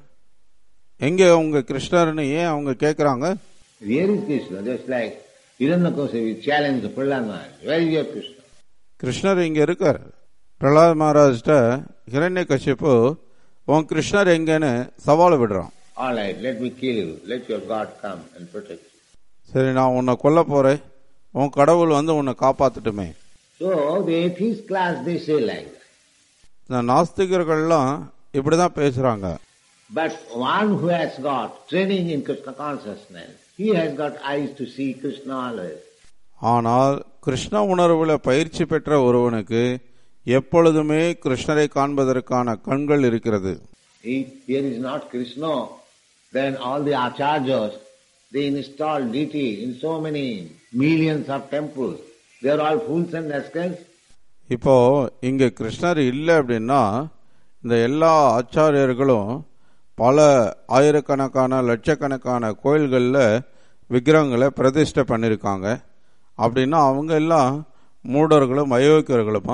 S2: எங்க உங்க கிருஷ்ணர்னு ஏன் அவங்க கேட்கிறாங்க?
S4: Where is Krishna? Just like Hiranyakasipu challenged Prahlad Maharaj. Where is your Krishna?
S2: கிருஷ்ணர் இங்க இருக்கார். பிரஹ்லாத் மகாராஜ்ட ஹிரண்யகசிப்பு உன் கிருஷ்ணர் எங்கன்னு சவால் விடுறான்.
S4: All right, let me kill you. Let your God come and protect you.
S2: சரி, நான் உன்னை கொல்ல போறேன், உன் கடவுள் வந்து உன்னை காப்பாத்துட்டுமே.
S4: So the atheist class they say like that.
S2: இந்த நாஸ்திகர்கள்லாம் இப்படிதான் பேசுறாங்க.
S4: But one who has got training in Krishna consciousness, he has got eyes to see Krishna always.
S2: ஆனால் கிருஷ்ண உணர்வுல பயிற்சி பெற்ற ஒருவனுக்கு எப்பொழுதுமே கிருஷ்ணரை காண்பதற்கான கண்கள் இருக்கிறது.
S4: If here is not Krishna, then all the acharyas, they install deity in so many millions of temples. They are all fools and rascals.
S2: இப்போ இங்க கிருஷ்ணர் இல்லை அப்படின்னா இந்த எல்லா ஆச்சாரியர்களும் பல ஆயிரக்கணக்கான லட்சக்கணக்கான கோயில்களில் விக்கிரகங்களை பிரதிஷ்டை பண்ணியிருக்காங்க. அப்படின்னா அவங்க எல்லாம் மூடர்களும் அயோக்கியர்களுமா?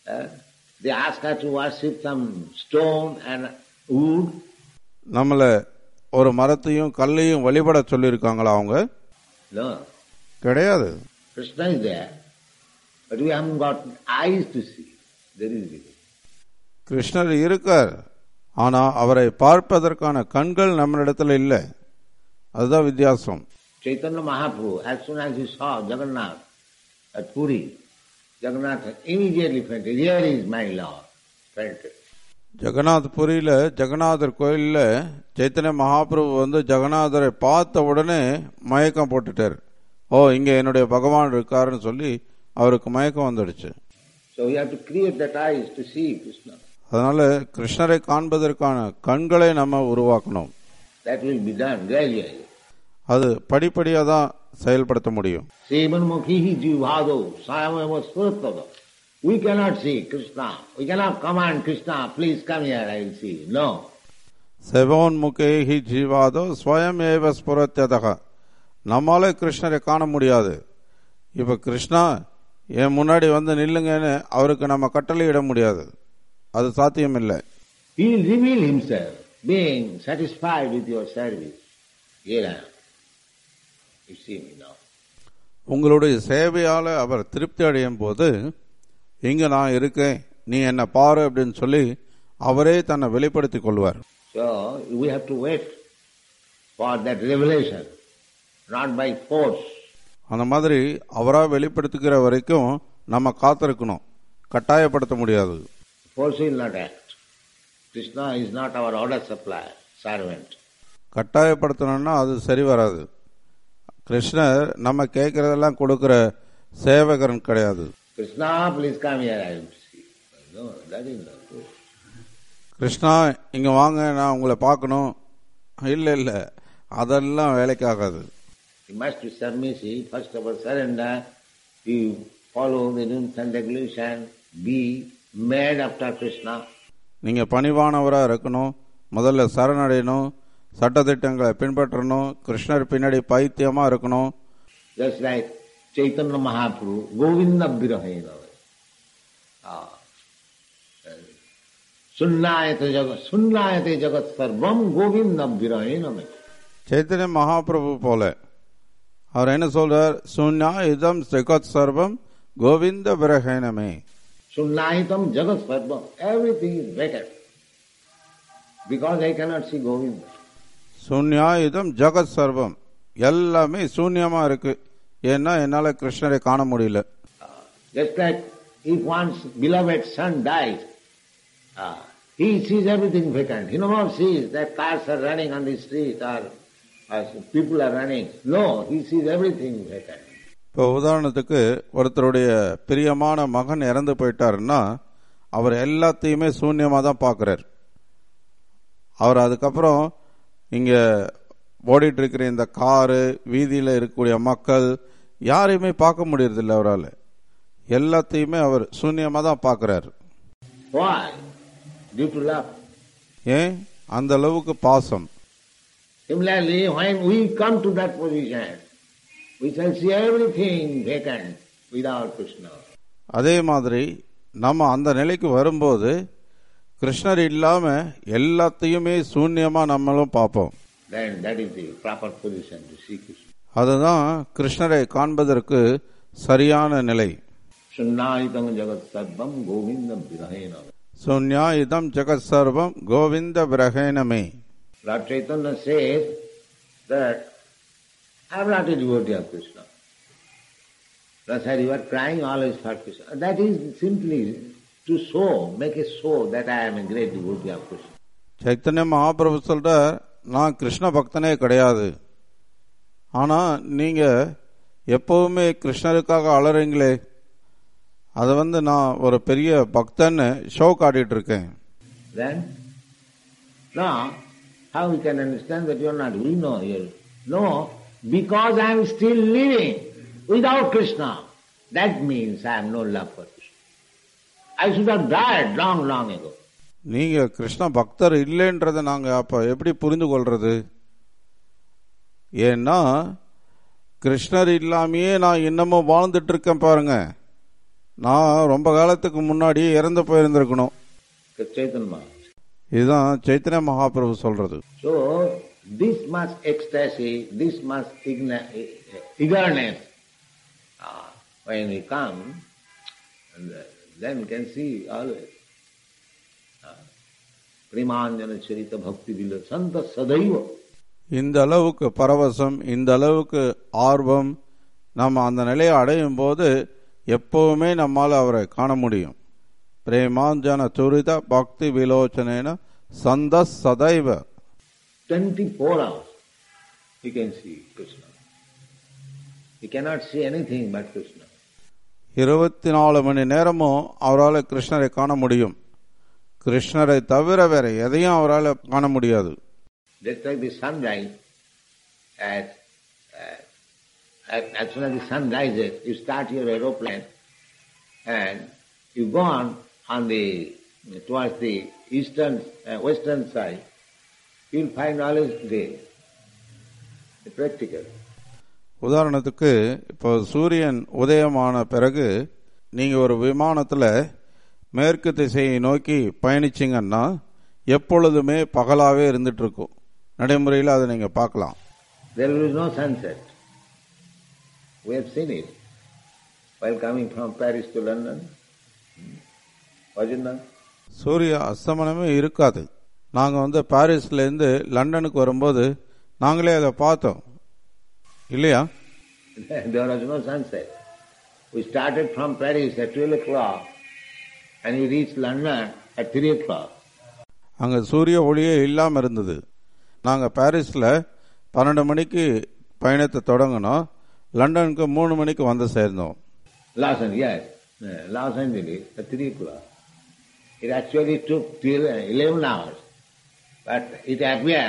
S4: They ask us to worship some stone and wood.
S2: நம்மள ஒரு மரத்தையும் கல்லையும் வழிபட சொல்லியிருக்காங்களா அவங்க?
S4: No.
S2: கிடையாது.
S4: Krishna is there, but we haven't got eyes to see. There is it.
S2: கிருஷ்ணர் இருக்கார், ஆனா அவரை பார்ப்பதற்கான கண்கள் நம்மளிடத்துல இல்லை. அதுதான் வித்தியாசம்.
S4: Chaitanya Mahaprabhu, as soon as he saw Jagannath at Puri, Jagannath immediately fainted. Here is my Lord. Fainted.
S2: Jagannath புரியில ஜெகநாதர் கோயில்ல சைத்தன்ய மகாபிரபு வந்து ஜெகநாதரை பார்த்த உடனே மயக்கம் போட்டுட்டார். ஓ, இங்க என்னுடைய பகவான் இருக்காருன்னு சொல்லி அவருக்கு மயக்கம் வந்துடுச்சு.
S4: So we have to create that eyes to see Krishna.
S2: அதனால கிருஷ்ணரை காண்பதற்கான கண்களை நம்ம உருவாக்கணும்.
S4: That will be done gradually.
S2: அது படிப்படியா தான் செயல்படுத்த முடியும்.
S4: Sevanmukhihi jivado sayameva suratada. We cannot see Krishna. We cannot command Krishna, please come here, I will see. No.
S2: செவோன்முகேஹி ஜீவாதோ ஸ்வயம் ஏவ ஸ்புரத்யதக. நம்மால கிருஷ்ணரை காண முடியாது. இப்ப கிருஷ்ணா என் முன்னாடி வந்து நில்லுங்கன்னு அவருக்கு நம்ம கட்டளையிட முடியாது, அது சாத்தியம் இல்லை.
S4: He will reveal himself, being satisfied with your service. Here I am. You see me now.
S2: உங்களுடைய சேவையால அவர் திருப்தி அடையும் போது இங்க நான் இருக்கேன், நீ என்ன பாரு அப்படின்னு சொல்லி அவரே தன்னை வெளிப்படுத்திக் கொள்வார்.
S4: So we have to wait for that revelation, not by force.
S2: அந்த மாதிரி அவரா வெளிப்படுத்துகிற வரைக்கும் நம்ம காத்திருக்கணும், கட்டாயப்படுத்த முடியாது.
S4: Force will not act. Krishna is not our order supplier, servant.
S2: கட்டாயப்படுத்தணும்னா அது சரி வராது. கிருஷ்ணர் நம்ம கேட்கறதெல்லாம் கொடுக்கிற சேவகரன் கிடையாது.
S4: Krishna, please come here, I will see. No, that is not good.
S2: Krishna இங்க வாங்க, நான் உங்களை பார்க்கணும் இல்ல இல்ல, அதெல்லாம் வேலைக்காகாது.
S4: You must be submissive, first of all surrender, you follow the rules and regulations, be mad after Krishna.
S2: நீங்க பணிவானவரா இருக்கணும், முதல்ல சரணடையணும், சட்டதிட்டங்களை பின்பற்றணும், கிருஷ்ணர் பின்னாடி பைத்தியமா இருக்கணும்.
S4: Just like Chaitanya Mahaprabhu, Govinda Virahena. Sunnayate jagat, sunnayate jagat sarvam Govinda Virahena.
S2: Chaitanya Mahaprabhu போல அவர் என்ன சொல்றார்? சுன்யாயுதம் ஜகத் சர்வம் Govind விரஹேனமே.
S4: Sunnayitam jagat sarvam, everything is vacant because I cannot see Govinda.
S2: சுன்யாயுதம் ஜகத் சர்வம், எல்லாமே சூன்யமா இருக்கு, ஏன்னா என்னால கிருஷ்ணரை காண முடியல.
S4: Just like if one's beloved son dies, uh, he sees everything vacant. He no more sees that cars are running on the street or, or people are running. No, he sees everything vacant.
S2: இப்போ உதாரணத்துக்கு ஒருத்தருடைய பிரியமான மகன் இறந்து போயிட்டாருன்னா அவர் எல்லாத்தையுமே சூன்யமா தான் பார்க்கிறார். அவர் அதுக்கப்புறம் இங்க ஓடிட்டு இருக்கிற இந்த காரு, வீதியில இருக்கக்கூடிய மக்கள் யாரையுமே பார்க்க முடியறதில்லை அவரால். எல்லாத்தையுமே அவர் சூன்யமா தான் பார்க்கிறார்.
S4: Why? Due to love.
S2: ஏன்? அந்த அளவுக்கு பாசம்.
S4: Similarly, when we come to that position, we shall see everything vacant without Krishna.
S2: அதே மாதிரி நம்ம அந்த நிலைக்கு வரும்போது கிருஷ்ணர் இல்லாம எல்லாத்தையுமே சூன்யமா நம்மளும் பார்ப்போம்.
S4: Then that is the proper position to see Krishna.
S2: அதுதான் கிருஷ்ணரை காண்பதற்கு சரியான நிலை.
S4: Sunnayitam jagat sarvam govindam virahena.
S2: சுன்யாயுதம் ஜெகத் சர்வம் Govind விரஹேனமே.
S4: Lord Chaitanya says that I am not a devotee of Krishna. That's why you are crying always for Krishna. That is simply to show, make a show that I am a great devotee of Krishna.
S2: Chaitanya Mahaprabhu சொல்றார், நான் கிருஷ்ண பக்தனே கிடையாது, ஆனா நீங்க எப்பவுமே கிருஷ்ணருக்காக அலறீங்களே, அது வந்து நான் ஒரு பெரிய பக்தன்னு ஷோ காட்டிட்டு இருக்கேன்.
S4: Then, now, how we can understand that you are not? We know here. No, because I am still living without Krishna. That means I have no love for Krishna. I should have died long, long ago.
S2: நீங்க கிருஷ்ண பக்தர் இல்லைன்றதை நாங்க அப்ப எப்படி புரிந்து கொள்றது? ஏன்னா கிருஷ்ணர் இல்லாமையே நான் இன்னமும் வாழ்ந்துட்டு இருக்கேன் பாருங்க. நான் ரொம்ப காலத்துக்கு முன்னாடி இறந்து போயிருந்திருக்கணும். இதுதான் சைத்தன்ய மகாபிரபு சொல்றது.
S4: So this much ecstasy, this much eagerness, uh, when we come, and then we can see always. Primanjana charita bhakti vila santa sadaiva.
S2: இந்த அளவுக்கு பரவசம், இந்த அளவுக்கு ஆர்வம் நம்ம அந்த நிலையை அடையும் போது எப்பவுமே நம்மால் அவரை காண முடியும். பிரேமாஞ்சன துரித பக்தி விலோச்சனேன சந்த சதைவ.
S4: twenty-four hours you can see Krishna. You cannot see anything but Krishna.
S2: இருபத்தி நாலு மணி நேரமும் அவரால் கிருஷ்ணரை காண முடியும். கிருஷ்ணரை தவிர வேற எதையும் அவரால் காண முடியாது.
S4: Just like the sunrise, at, uh, at, as soon as the sun rises, you start your aeroplane and you go on on the towards the eastern, uh, western side. You will find always day. The practical.
S2: உதாரணத்துக்கு இப்போ சூரியன் உதயமான பிறகு நீங்க ஒரு விமானத்துல மேற்கு திசையை நோக்கி பயணிச்சிங்கன்னா எப்பொழுதுமே பகலாவே இருந்துட்டு இருக்கும். நடைமுறையில் அதை நீங்க பார்க்கலாம்.
S4: There is no sunset. We have seen it while coming from Paris to London. Was it not?
S2: சூரிய அஸ்தமனமே இருக்காது. நாங்க வந்து பாரிஸ்ல இருந்து லண்டனுக்கு வரும்போது நாங்களே அதை பார்த்தோம் இல்லையா?
S4: There was no sunset. We started from Paris at twelve o'clock and we reached London at three o'clock.
S2: அங்க சூரிய ஒளியே இல்லாம இருந்தது. நாங்க பாரிஸ்ல பன்னெண்டு மணிக்கு பயணத்தை தொடங்கினோம், லண்டனுக்கு மூணு மணிக்கு வந்து சேர்ந்தோம்.
S4: Los Angeles, yes, Los Angeles at three o'clock. It actually took till eleven hours, but it appeared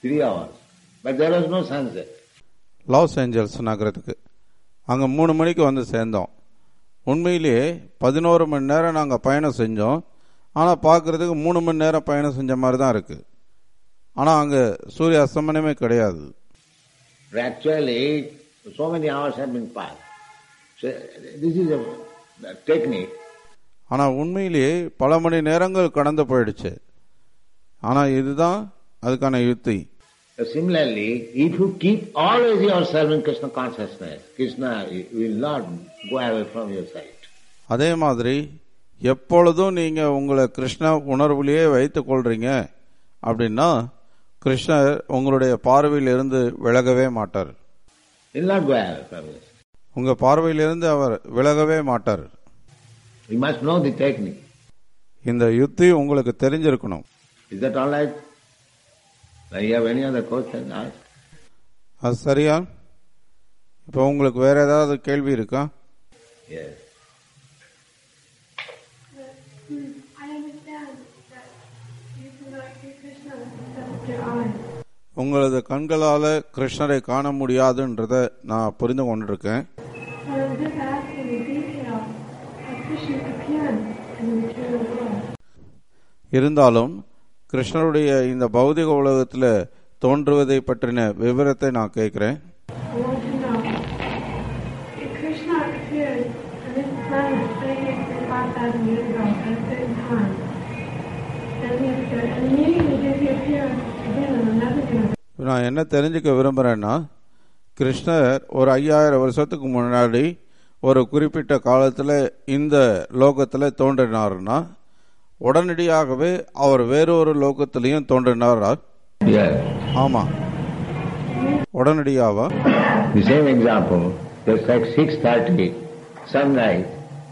S4: three hours. But there was no sunset.
S2: Los Angeles நகரத்துக்கு அங்கே மூணு மணிக்கு வந்து சேர்ந்தோம். உண்மையிலேயே பதினோரு மணி நேரம் நாங்கள் பயணம் செஞ்சோம். ஆனால் பார்க்குறதுக்கு மூணு மணி நேரம் பயணம் செஞ்ச மாதிரி தான் இருக்குது. ஆனால் அங்கே சூரிய அஸ்தமனமே கிடையாது.
S4: Actually, so many hours have been passed. So this is a technique.
S2: ஆனால் உண்மையிலேயே பல மணி நேரங்கள் கடந்து போயிடுச்சு. ஆனால் இதுதான் அதுக்கான யுக்தி.
S4: Similarly, if you keep always yourself in Krishna consciousness, Krishna will not go away from your sight.
S2: அதே மாதிரி எப்பொழுதும் நீங்க உங்களை கிருஷ்ண உணர்வுலேயே வைத்துக் கொள்றீங்க அப்படின்னா கிருஷ்ணர் உங்களுடைய பார்வையில் இருந்து விலகவே மாட்டார்.
S4: Will not go away from your sight.
S2: உங்க பார்வையிலிருந்து அவர் விலகவே மாட்டார்.
S4: You must know the technique.
S2: இந்த யுக்தி உங்களுக்கு தெரிஞ்சிருக்கணும்.
S4: Is that all right? Do you have any other question? Ask.
S2: அது சரியா? இப்போ உங்களுக்கு வேற ஏதாவது கேள்வி இருக்கா?
S4: Yes.
S5: I understand that you cannot see Krishna with your eyes.
S2: உங்களது கண்களால கிருஷ்ணரை காண முடியாதுன்றத நான் புரிந்து கொண்டிருக்கேன்.
S5: But I'm just asking the detail of Krishna's appearance in the material world.
S2: இருந்தாலும் கிருஷ்ணருடைய இந்த பௌதிக உலகத்தில் தோன்றுவதை பற்றின விவரத்தை நான் கேட்கிறேன்.
S5: I want to know if Krishna appeared on this planet thirty-eight point five thousand years ago at a certain time, and he appeared, and immediately did he appear again in another universe?
S2: நான் என்ன தெரிஞ்சுக்க விரும்புகிறேன்னா, கிருஷ்ணர் ஒரு ஐயாயிரம் வருஷத்துக்கு முன்னாடி ஒரு குறிப்பிட்ட காலத்தில் இந்த லோகத்தில் தோன்றினார்னா உடனடியாகவே அவர் வேறொரு லோகத்திலையும் தோன்றினாரா? ஆமா, உடனடியாவா?
S4: The same example, just like six thirty sunlight,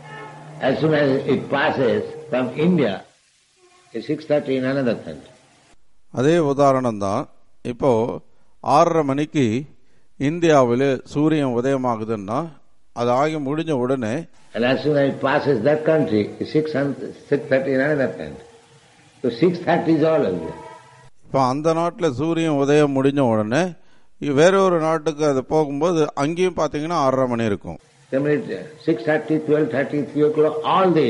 S4: as soon as it passes from India, it's six thirty in another country.
S2: அதே உதாரணம் தான். இப்போ ஆறரை மணிக்கு இந்தியாவில் சூரியன் உதயமாகுதுன்னா அது ஆகி முடிஞ்ச உடனே
S4: And as soon as it passes that country, it's six thirty in another country. So six thirty is always there.
S2: இப்போ அந்த நாட்டில் சூரியன் உதயம் முடிஞ்ச உடனே வேற ஒரு நாட்டுக்கு அது போகும்போது அங்கேயும் பார்த்தீங்கன்னா ஆறரை மணி இருக்கும்.
S4: six thirty, twelve thirty, three o'clock, all the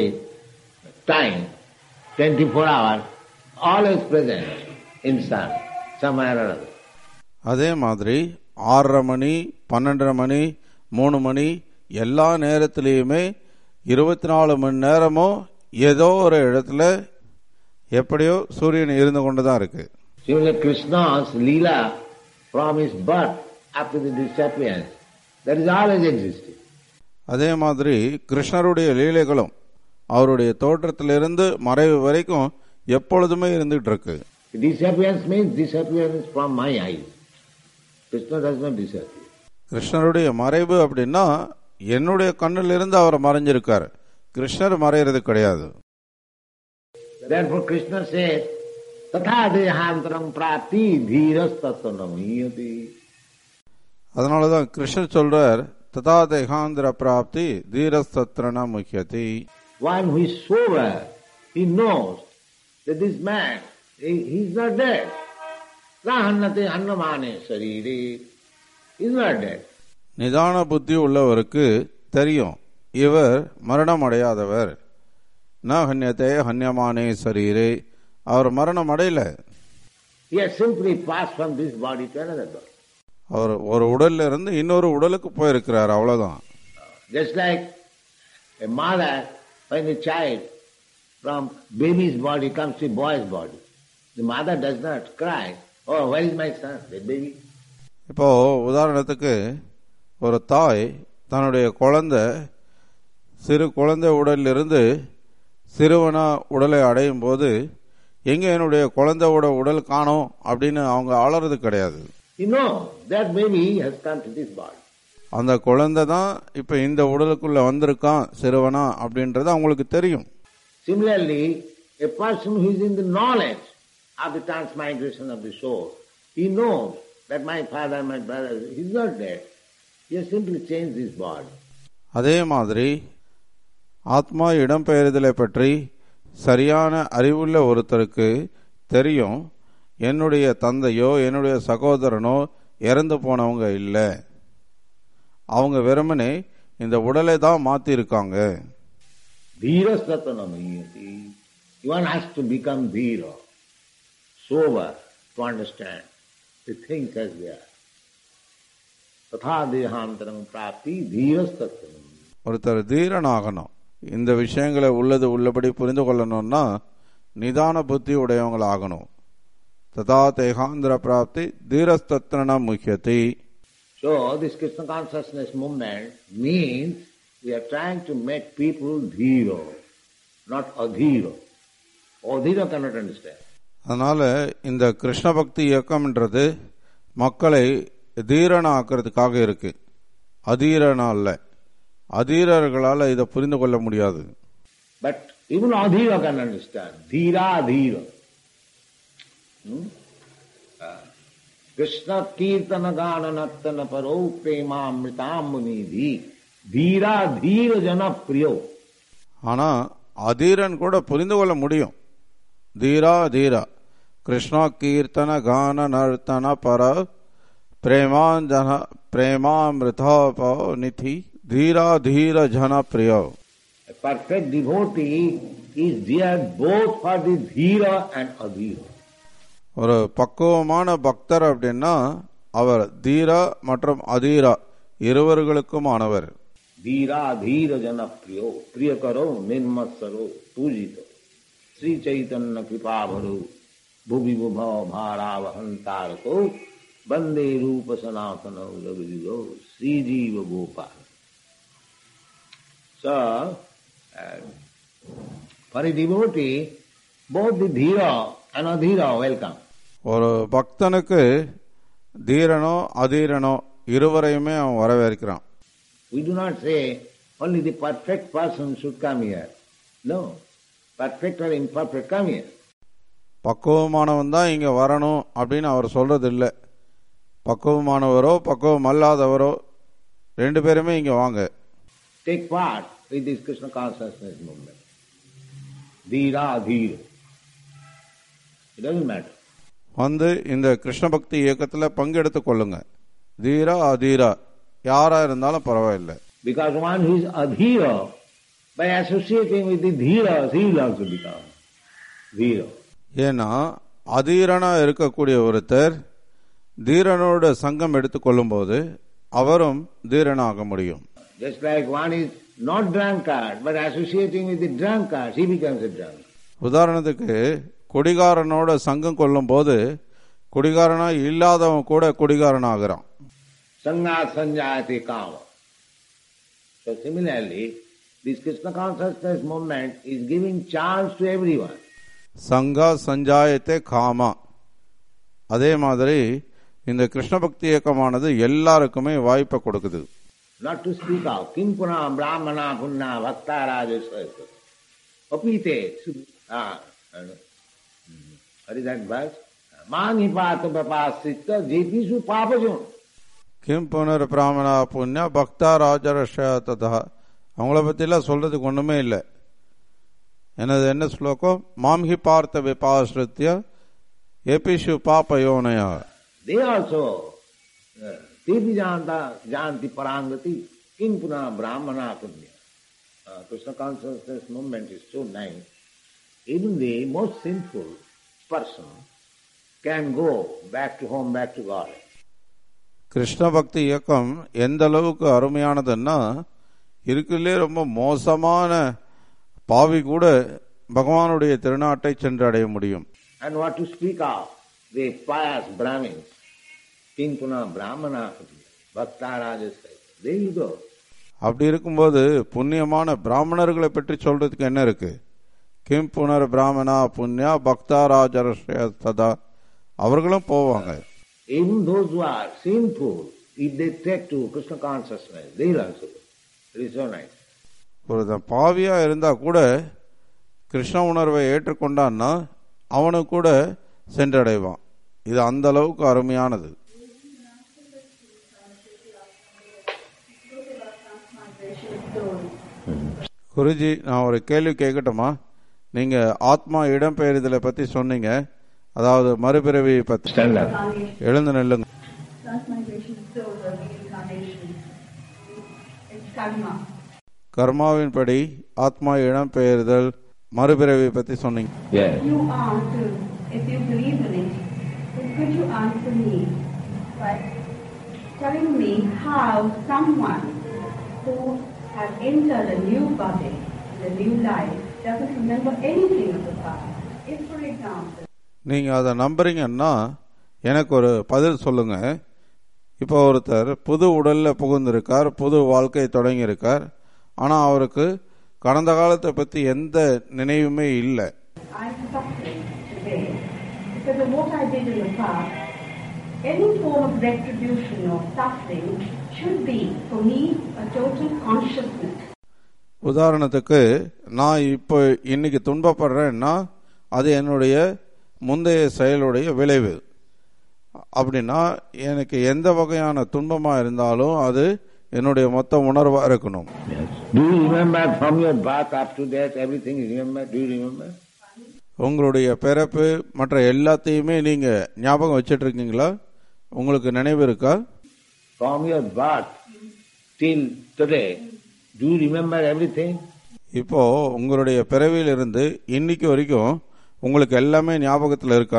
S4: time, twenty-four hours, always present in sun, somewhere or other.
S2: அதே மாதிரி ஆறரை மணி, பன்னெண்டரை மணி, மூணு மணி எல்லா நேரத்திலையுமே இருபத்தி நாலு மணி நேரமும் ஏதோ ஒரு இடத்துல எப்படியோ சூரியன் இருந்து கொண்டுதான் இருக்கு.
S4: Krishna's Leela from his birth up to the disappearance, that is always existing.
S2: அதே மாதிரி கிருஷ்ணருடைய லீலைகளும் அவருடைய தோற்றத்திலிருந்து மறைவு வரைக்கும் எப்பொழுதுமே இருந்துட்டு இருக்கு.
S4: Disappearance means disappearance from my eyes. Krishna does not disappear.
S2: கிருஷ்ணருடைய மறைவு அப்படின்னா என்னுடைய கண்ணில் இருந்து அவர் மறைஞ்சிருக்காரு. கிருஷ்ணர் மறைகிறது கிடையாது.
S4: Therefore Krishna says, "Tatha dehantaram prapti dhiras tatanamiyati."
S2: அதனாலதான் கிருஷ்ணர் சொல்றார், ததா தேகாந்திர பிராப்தி தீரஸ்தத்ரன முக்கியதி.
S4: One who is sober, he knows that this man, he, he is not dead. Rahannate annamane sarire, he is not dead.
S2: நிதான புத்தி உள்ளவருக்கு தெரியும் இவர் மரணம் அடையாதவர். ந ஹன்யதே ஹன்யமானே சரீரே, அவர் மரணம் அடையல.
S4: He has simply passed from this body to another body.
S2: அவர் ஒரு உடல்ல இருந்து இன்னொரு உடலுக்கு போயிருக்கிறார், அவ்வளவுதான்.
S4: Just like a mother, when a child from baby's body comes to boy's body, the mother does not cry, "Oh, where is my son, the baby?"
S2: இப்போ உதாரணத்துக்கு ஒரு தாய் தன்னுடைய குழந்தை சிறு குழந்தை உடலில் இருந்து சிறுவனா உடலை அடையும் போது எங்க என்னுடைய குழந்தையோட உடல் காணோம் அப்படின்னு அவங்க அலறது கிடையாது.
S4: You know that baby has come to this body.
S2: அந்த குழந்தை தான் இப்ப இந்த உடலுக்குள்ள வந்திருக்கான் சிறுவனா அப்படின்றது அவங்களுக்கு தெரியும்.
S4: Similarly, a person who is in the knowledge of the transmigration of the soul, he knows that my father, my brother, he is not dead. He has simply changed his body.
S2: அதே மாதிரி ஆத்மா இடம்பெயர்தலை பற்றி சரியான அறிவுள்ள ஒருத்தருக்கு தெரியும் என்னுடைய தந்தையோ என்னுடைய சகோதரனோ இறந்து போனவங்க இல்லை, அவங்க வெறுமனே இந்த உடலை தான் மாத்தி இருக்காங்க.
S4: One has to become dhira, sober, to understand the things as they are. Tatha dehantaram prapti dhirastattanam.
S2: ஒருத்தர் தீரன் ஆகணும். இந்த விஷயங்களை உள்ளது உள்ளபடி புரிந்து கொள்ளணும்னா நிதான புத்தி உடையவங்கள் ஆகணும். ததா தேகாந்திர பிராப்தி தீரஸ்தத்ரணம் முக்கியத்தை.
S4: So this Krishna consciousness movement means we are trying to make people dhira, not adhira. Adhira cannot understand.
S2: அதனால இந்த கிருஷ்ண பக்தி இயக்கம்ன்றது மக்களை தீரன ஆக்கிறதுக்காக இருக்கு, அதீரனா அல்ல. அதீரர்களால் இதை புரிந்து கொள்ள முடியாது.
S4: But even adhira can understand. Dhira adhira. Hmm? Uh, Krishna kirtana gana nattana paro prema amritammunidhi dhira dhira jana priyo.
S2: ஆனா அதீரன் கூட புரிந்து கொள்ள முடியும். தீரா தீரா கிருஷ்ணா கீர்த்தன கான நர்த்தன பர பிரேமாஞ்சன பிரேமாமிருதா நிதி தீரா தீர ஜன பிரியோ.
S4: A perfect devotee is there both for the dhira and adhira.
S2: ஒரு பக்குவமான பக்தர் அப்படின்னா அவர் தீரா மற்றும் அதீரா இருவர்களுக்கும் ஆனவர்.
S4: धीरा धीर जन प्रियो प्रिय करो निर्मत्सरो पूजित श्री चैतन्य कृपा भरो भुवि भव भारावहंतारको वंदे रूप सनातन रघुजीरो श्री जीव Gopal. So, uh, for a devotee, both the dhira and adhira welcome.
S2: ஒரு பக்தனுக்கு தீரனோ அதீரனோ இருவரையுமே அவன் வரவேற்கிறான்.
S4: We do not say only the perfect person should come here. No, perfect or imperfect come here.
S2: பக்குவமானவன் தான் இங்க வரணும் அப்படின்னு அவர் சொல்றது இல்லை. பக்குவமானவரோ பக்குவம் அல்லாதவரோ ரெண்டு பேருமே இங்க வாங்க.
S4: Take part with this Krishna consciousness movement. Dhira dhira. It doesn't matter.
S2: வந்து இந்த கிருஷ்ண பக்தி இயக்கத்துல பங்கெடுத்துக் கொள்ளுங்க. தீரா அதீரா யாரா இருந்தாலும் பரவாயில்லை.
S4: Because one who is adhira, by associating with the dhira, he will also become dhira.
S2: ஏன்னா அதீரனா இருக்கக்கூடிய ஒருத்தர் தீரனோட சங்கம் எடுத்துக்கொள்ளும் போது அவரும் தீரனாக முடியும்.
S4: Just like one is not drunkard, but associating with the drunkard, he becomes a drunkard.
S2: உதாரணத்துக்கு குடிகாரனோட சங்கம் கொள்ளும் போது குடிகாரனா இல்லாதவன் கூட குடிகாரன் ஆகிறான்.
S4: Sangha sanjayate kama. So similarly, this Krishna consciousness movement is giving chance to everyone.
S2: சங்கா சஞ்சாயத்தே காமா. அதே மாதிரி இந்த கிருஷ்ண பக்தி இயக்கமானது எல்லாருக்குமே வாய்ப்பை கொடுக்குது.
S4: Not to speak of kim puna brahmana punna bhakta rajasaya apite ah what is that verse? Mani pata vapasita jepisu papajon.
S2: கிம் புனர் பிராமணா புண்ணிய பக்தா ராஜரஷ ததா. அவங்கள பற்றிலாம் சொல்றதுக்கு ஒன்றுமே இல்லை. எனது என்ன ஸ்லோகம்? மாம்ஹி பார்த்த விபாஸ்ருத்திய ஏபிஷு பாபயோனயா.
S4: They also devi janta janti parangati kim puna brahmana punya. Krishna consciousness movement is so nice. Even the most sinful person can go back to home, back to God.
S2: Krishna பக்தி இயக்கம் எந்த அளவுக்கு அருமையானதுன்னா இருக்குள்ளே ரொம்ப மோசமான பாவி கூட பகவானுடைய திருநாட்டை சென்று அடைய முடியும்.
S4: And what to speak of the pious Brahmins, Kimpuna Brahmana, Bhakta Rajasaya, there you go.
S2: அப்படி இருக்கும்போது புண்ணியமான பிராமணர்களை பற்றி சொல்றதுக்கு என்ன இருக்கு? கிம் புனர் பிராமணா புண்ணியா பக்தா ராஜரஷய சதா. அவர்களும் போவாங்க.
S4: Even those who are sinful, if they take to Krishna consciousness, they will also go. It is so nice.
S2: ஒரு பாவியா இருந்தா கூட கிருஷ்ண உணர்வை ஏற்றுக்கொண்டான்னா அவனு கூட சென்றடைவான். இது அந்த அளவுக்கு அருமையானது. குருஜி, நான் ஒரு கேள்வி கேட்கட்டுமா? நீங்க ஆத்மா இடம்பெயர்தலை பத்தி சொன்னீங்க, அதாவது மறுபிறவி பத்தி.
S4: Stand up.
S2: எழுந்து நில்லுங்க.
S6: Transmigration is still the reincarnation. It's karma.
S2: கர்மாவின் படி ஆத்மா இடம் பெயர்தல் மறுபிறவி பத்தி சொன்னீங்க.
S4: Yes.
S6: You answer, if you believe in it, then could you answer me by telling me how someone who has entered a new body, a new life, doesn't remember anything of the past? If, for example,
S2: நீங்க அதை நம்புறீங்கன்னா எனக்கு ஒரு பதில் சொல்லுங்க. இப்போ ஒருத்தர் புது உடல்ல புகுந்திருக்கார், புது வாழ்க்கை தொடங்கி இருக்கார். ஆனா அவருக்கு கடந்த காலத்தை பத்தி எந்த நினைவுமே இல்லை.
S6: I'm suffering today because of what I did in the past. Any form of retribution or suffering should be, for me, a total consciousness.
S2: உதாரணத்துக்கு நான் இப்போ இன்னைக்கு துன்பப்படுறேன்னா அது என்னுடைய முந்தைய செயலுடைய விளைவு. அப்படின்னா எனக்கு எந்த வகையான துன்பமா இருந்தாலும் அது என்னுடைய மொத்த உணர்வா இருக்கணும்.
S4: Do you remember from your birth up to death everything you remember? Do you remember?
S2: உங்களுடைய பிறப்பு மற்ற எல்லாத்தையுமே நீங்க ஞாபகம் வச்சிட்டு இருக்கீங்களா? உங்களுக்கு நினைவு இருக்கா?
S4: From your birth till today, do you remember everything?
S2: இப்போ உங்களுடைய பிறவியிலிருந்து இன்னைக்கு வரைக்கும் உங்களுக்கு எல்லாமே ஞாபகத்தில் இருக்கா?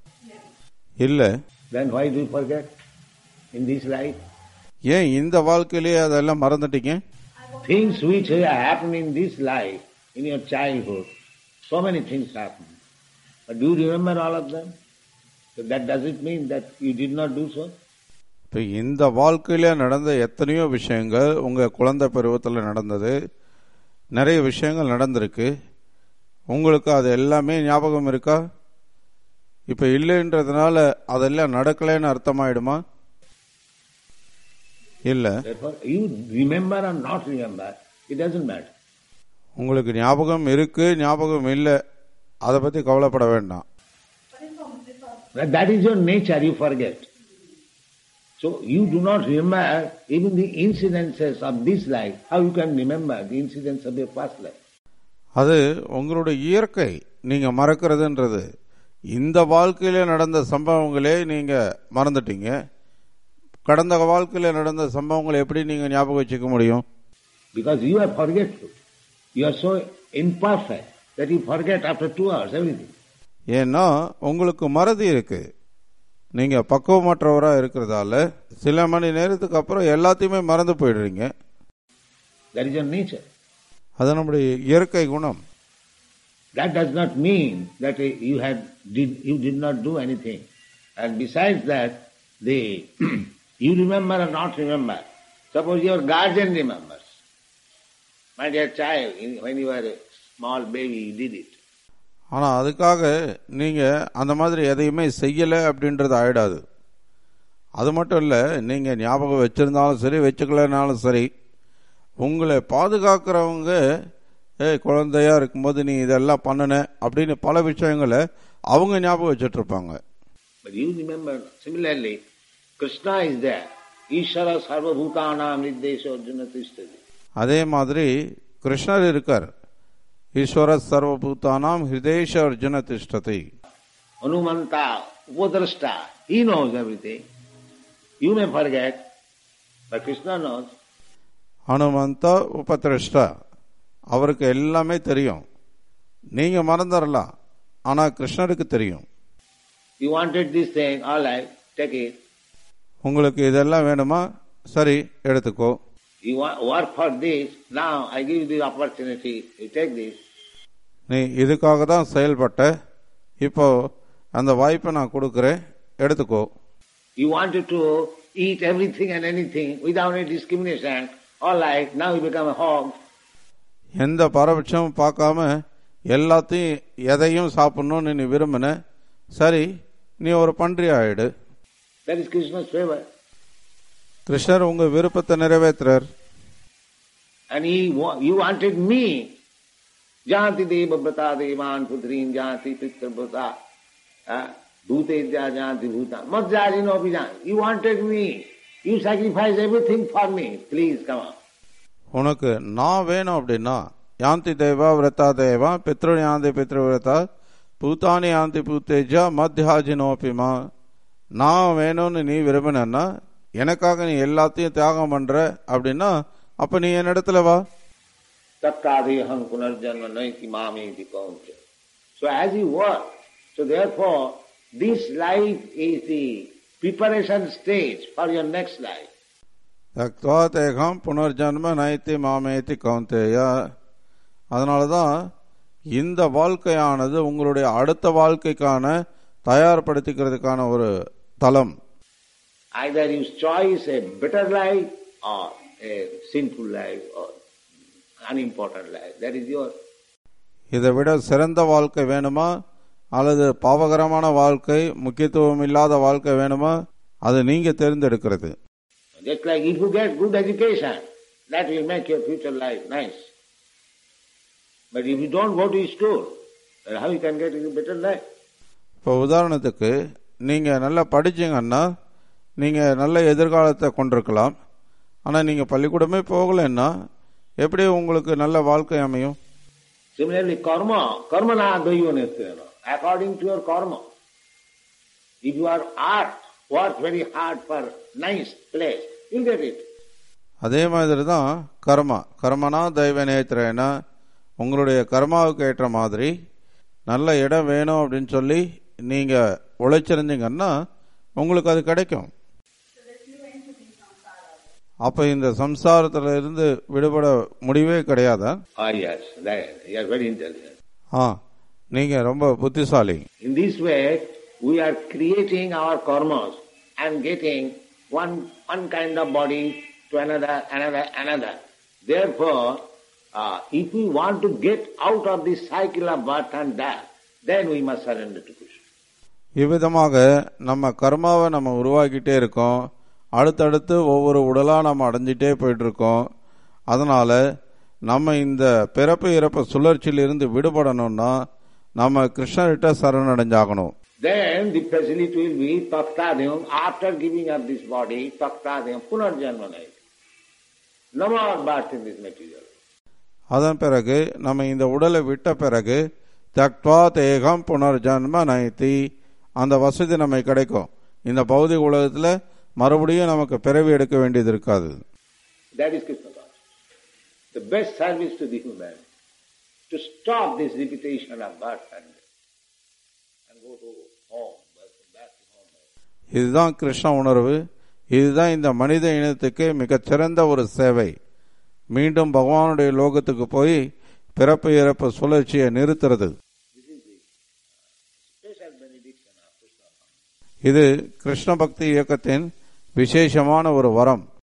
S2: இல்ல.
S4: Then why do you forget in this life?
S2: ஏன் இந்த வாழ்க்கையிலேயே அதெல்லாம் மறந்துட்டீங்க?
S4: Things which happen in this life, in your childhood, so many things happen. But do you remember all of them? So that doesn't mean that you did not do so.
S2: இப்போ இந்த வாழ்க்கையில நடந்த எத்தனையோ விஷயங்கள் உங்க குழந்தை பருவத்தில் நடந்தது, நிறைய விஷயங்கள் நடந்திருக்கு. உங்களுக்கு அது எல்லாமே ஞாபகம் இருக்கா? இப்ப இல்லைன்றதுனால அதெல்லாம் நடக்கலைன்னு அர்த்தமாயிடுமா? இல்ல.
S4: You remember or not remember, it doesn't matter.
S2: உங்களுக்கு ஞாபகம் இருக்கு, ஞாபகம் இல்லை, அதை பத்தி கவலைப்பட வேண்டாம்.
S4: That is your nature, you forget. So you do not remember even the incidences of this life. How you can remember the incidents of your past life?
S2: அது உங்களுடைய இயற்கை, நீங்க மறக்கிறதுன்றது. இந்த வாழ்க்கையில நடந்த சம்பவங்களே நீங்க மறந்துட்டீங்க. கடந்த வாழ்க்கையில நடந்த சம்பவங்களை எப்படி நீங்க ஞாபகம் வச்சுக்க முடியும்?
S4: Because you are forgetful. You are so imperfect that you forget after two hours everything.
S2: ஏன்னா உங்களுக்கு மறதி இருக்கு. நீங்க பக்குவமற்றவரா இருக்கிறதால சில மணி நேரத்துக்கு அப்புறம் எல்லாத்தையுமே மறந்து போயிடுறீங்க.
S4: That is your nature.
S2: அது நம்முடைய இயற்கை குணம்.
S4: That does not mean that you had did you did not do anything. And besides that, the you remember or not remember. Suppose your guardian remembers. My dear child, when you were a small baby, you did it.
S2: ஆனா அதுக்காக நீங்க அந்த மாதிரி எதையுமே செய்யல அப்படின்றது ஆயிடாது. அது மட்டும் இல்ல, நீங்க ஞாபகம் வச்சிருந்தாலும் சரி வச்சுக்கலனாலும் சரி, உங்களை பாதுகாக்கிறவங்க குழந்தையா இருக்கும்போது நீ இதெல்லாம் பண்ணன அப்படின்னு பல விஷயங்களை அவங்க ஞாபகம் வச்சுட்டு இருப்பாங்க.
S4: But you remember, similarly, Krishna is there. Ishara sarva bhutanam nirdesha arjuna tishtati.
S2: அதே மாதிரி கிருஷ்ணர் இருக்கார். ஈஸ்வர சர்வபூதானாம் ஹிருதேஷ அர்ஜுன திஷ்டதி.
S4: Hanumanta upadrashta, he knows everything. You may forget, but Krishna knows.
S2: Hanumantha உபதிரஷ்டா, அவருக்கு எல்லாமே தெரியும். நீங்க மறந்துடலாம், ஆனா கிருஷ்ணருக்கு தெரியும்.
S4: You wanted this thing, all right, take it.
S2: உங்களுக்கு இதெல்லாம் வேணுமா? சரி, எடுத்துக்கோ.
S4: You want, work for this, now I give you the opportunity, you take this.
S2: நீ இதுக்காக தான் செயல்பட்ட, இப்போ அந்த வாய்ப்பை நான் கொடுக்கிறேன், எடுத்துக்கோ.
S4: You wanted to eat everything and anything without any discrimination, all right, now you become a hog.
S2: எந்த பாரபட்சமும் பார்க்காம எல்லாத்தையும் எதையும் சாப்பிடணும்னு நீ விரும்பின, சரி நீ ஒரு பன்றி ஆயிடு.
S4: That is Krishna's favor.
S2: கிருஷ்ணர் உங்க விருப்பத்தை நிறைவேற்றுறார்.
S4: And he, you wanted me. Janti deva brata devan putrin janti pitra brata bhute ja janti bhutan madjari no bijan. You wanted me. You sacrificed everything for me. Please come on.
S2: உனக்கு நான் வேணும் அப்படின்னா யாந்தி தேவா விரதா தேவா பித்ரு யாந்தி பித்ரு விரதா பூத்தானி ஆந்தி பூத்தேஜா மத்தியாஜினோபிமா, நான் வேணும்னு நீ விரும்பினா எனக்காக நீ எல்லாத்தையும் தியாகம் பண்ற அப்படின்னா அப்ப நீ என் இடத்துல வா.
S4: தத்தாதேஹம் புனர்ஜன்ம நைதி மாமேதி கௌந்தே. So as you work, so therefore this life is the preparation stage for your next life.
S2: தக்வா தேகம் புனர்ஜன்ம நைத்தி மாமேதி கௌந்தேயா. அதனாலதான் இந்த வாழ்க்கையானது உங்களுடைய அடுத்த வாழ்க்கைக்கான தயார்படுத்திக்கிறதுக்கான ஒரு தளம்.
S4: Either you choose a better life or a sinful life or unimportant life. That is yours.
S2: இதை விட சிறந்த வாழ்க்கை வேணுமா அல்லது பாவகரமான வாழ்க்கை, முக்கியத்துவம் இல்லாத வாழ்க்கை வேணுமா, அது நீங்க தேர்ந்தெடுக்கிறது.
S4: Just like if you get good education, that will make your future life nice. But if you don't go to school, then how you can get a better life?
S2: இப்போ உதாரணத்துக்கு நீங்க நல்லா படிச்சீங்கன்னா நீங்க நல்ல எதிர்காலத்தை கொண்டிருக்கலாம். ஆனா நீங்க பள்ளிக்கூடமே போகலைன்னா எப்படி உங்களுக்கு நல்ல வாழ்க்கை அமையும்?
S4: Similarly, karma, karma na daivanetena, according to your karma. If you are art, work very hard for nice place, you'll get it.
S2: அதே மாதிரி தான் கர்மா, கர்மனா தெய்வ நேத்திரேனா, உங்களுடைய கர்மாவுக்கு ஏற்ற மாதிரி நல்ல இடம் வேணும் அப்படின்னு சொல்லி நீங்க உழைச்சிருந்தீங்கன்னா உங்களுக்கு அது கிடைக்கும். அப்ப இந்த சம்சாரத்துல இருந்து விடுபட முடிவே கிடையாதா? ஆ, நீங்க ரொம்ப புத்திசாலி.
S4: In this way, we are creating our karmas and getting one one kind of body to another, another, another. Therefore, uh, if we want to get out of this cycle of birth and death, then we must surrender to Krishna.
S2: இவ்விதமாக நம்ம கர்மாவை நம்ம உருவாக்கிட்டே இருக்கோம். அடுத்தடுத்து ஒவ்வொரு உடலா நம்ம அடைஞ்சிட்டே போயிட்டு இருக்கோம். அதனால நம்ம இந்த பிறப்பு இறப்பு சுழற்சியில இருந்து விடுபடணும்னா நம்ம கிருஷ்ணர்கிட்ட சரணடைஞ்சாகணும்.
S4: Then the facility will be taktadhyam, after giving up this body, taktadhyam punarjanmanai. No more birth in this material.
S2: அதன் பிறகு நம்ம இந்த உடலை விட்ட பிறகு தக்வா தேகம் புனர்ஜன்ம நைதி, அந்த வசதி நமக்கு கிடைக்கும். இந்த பௌதிக உலகத்துல மறுபடியும் நமக்கு பிறவி எடுக்க வேண்டியது இருக்காது.
S4: That is Krishna consciousness. The best service to the human, to stop this repetition of birth and and go to home, back to home.
S2: இதுதான் கிருஷ்ண உணர்வு. இதுதான் இந்த மனித இனத்துக்கு மிகச்சிறந்த ஒரு சேவை. மீண்டும் பகவானுடைய லோகத்துக்கு போய் பிறப்பு இறப்பு சுழற்சியை நிறுத்துறது. இது கிருஷ்ண பக்தி இயக்கத்தின் விசேஷமான ஒரு வரம்.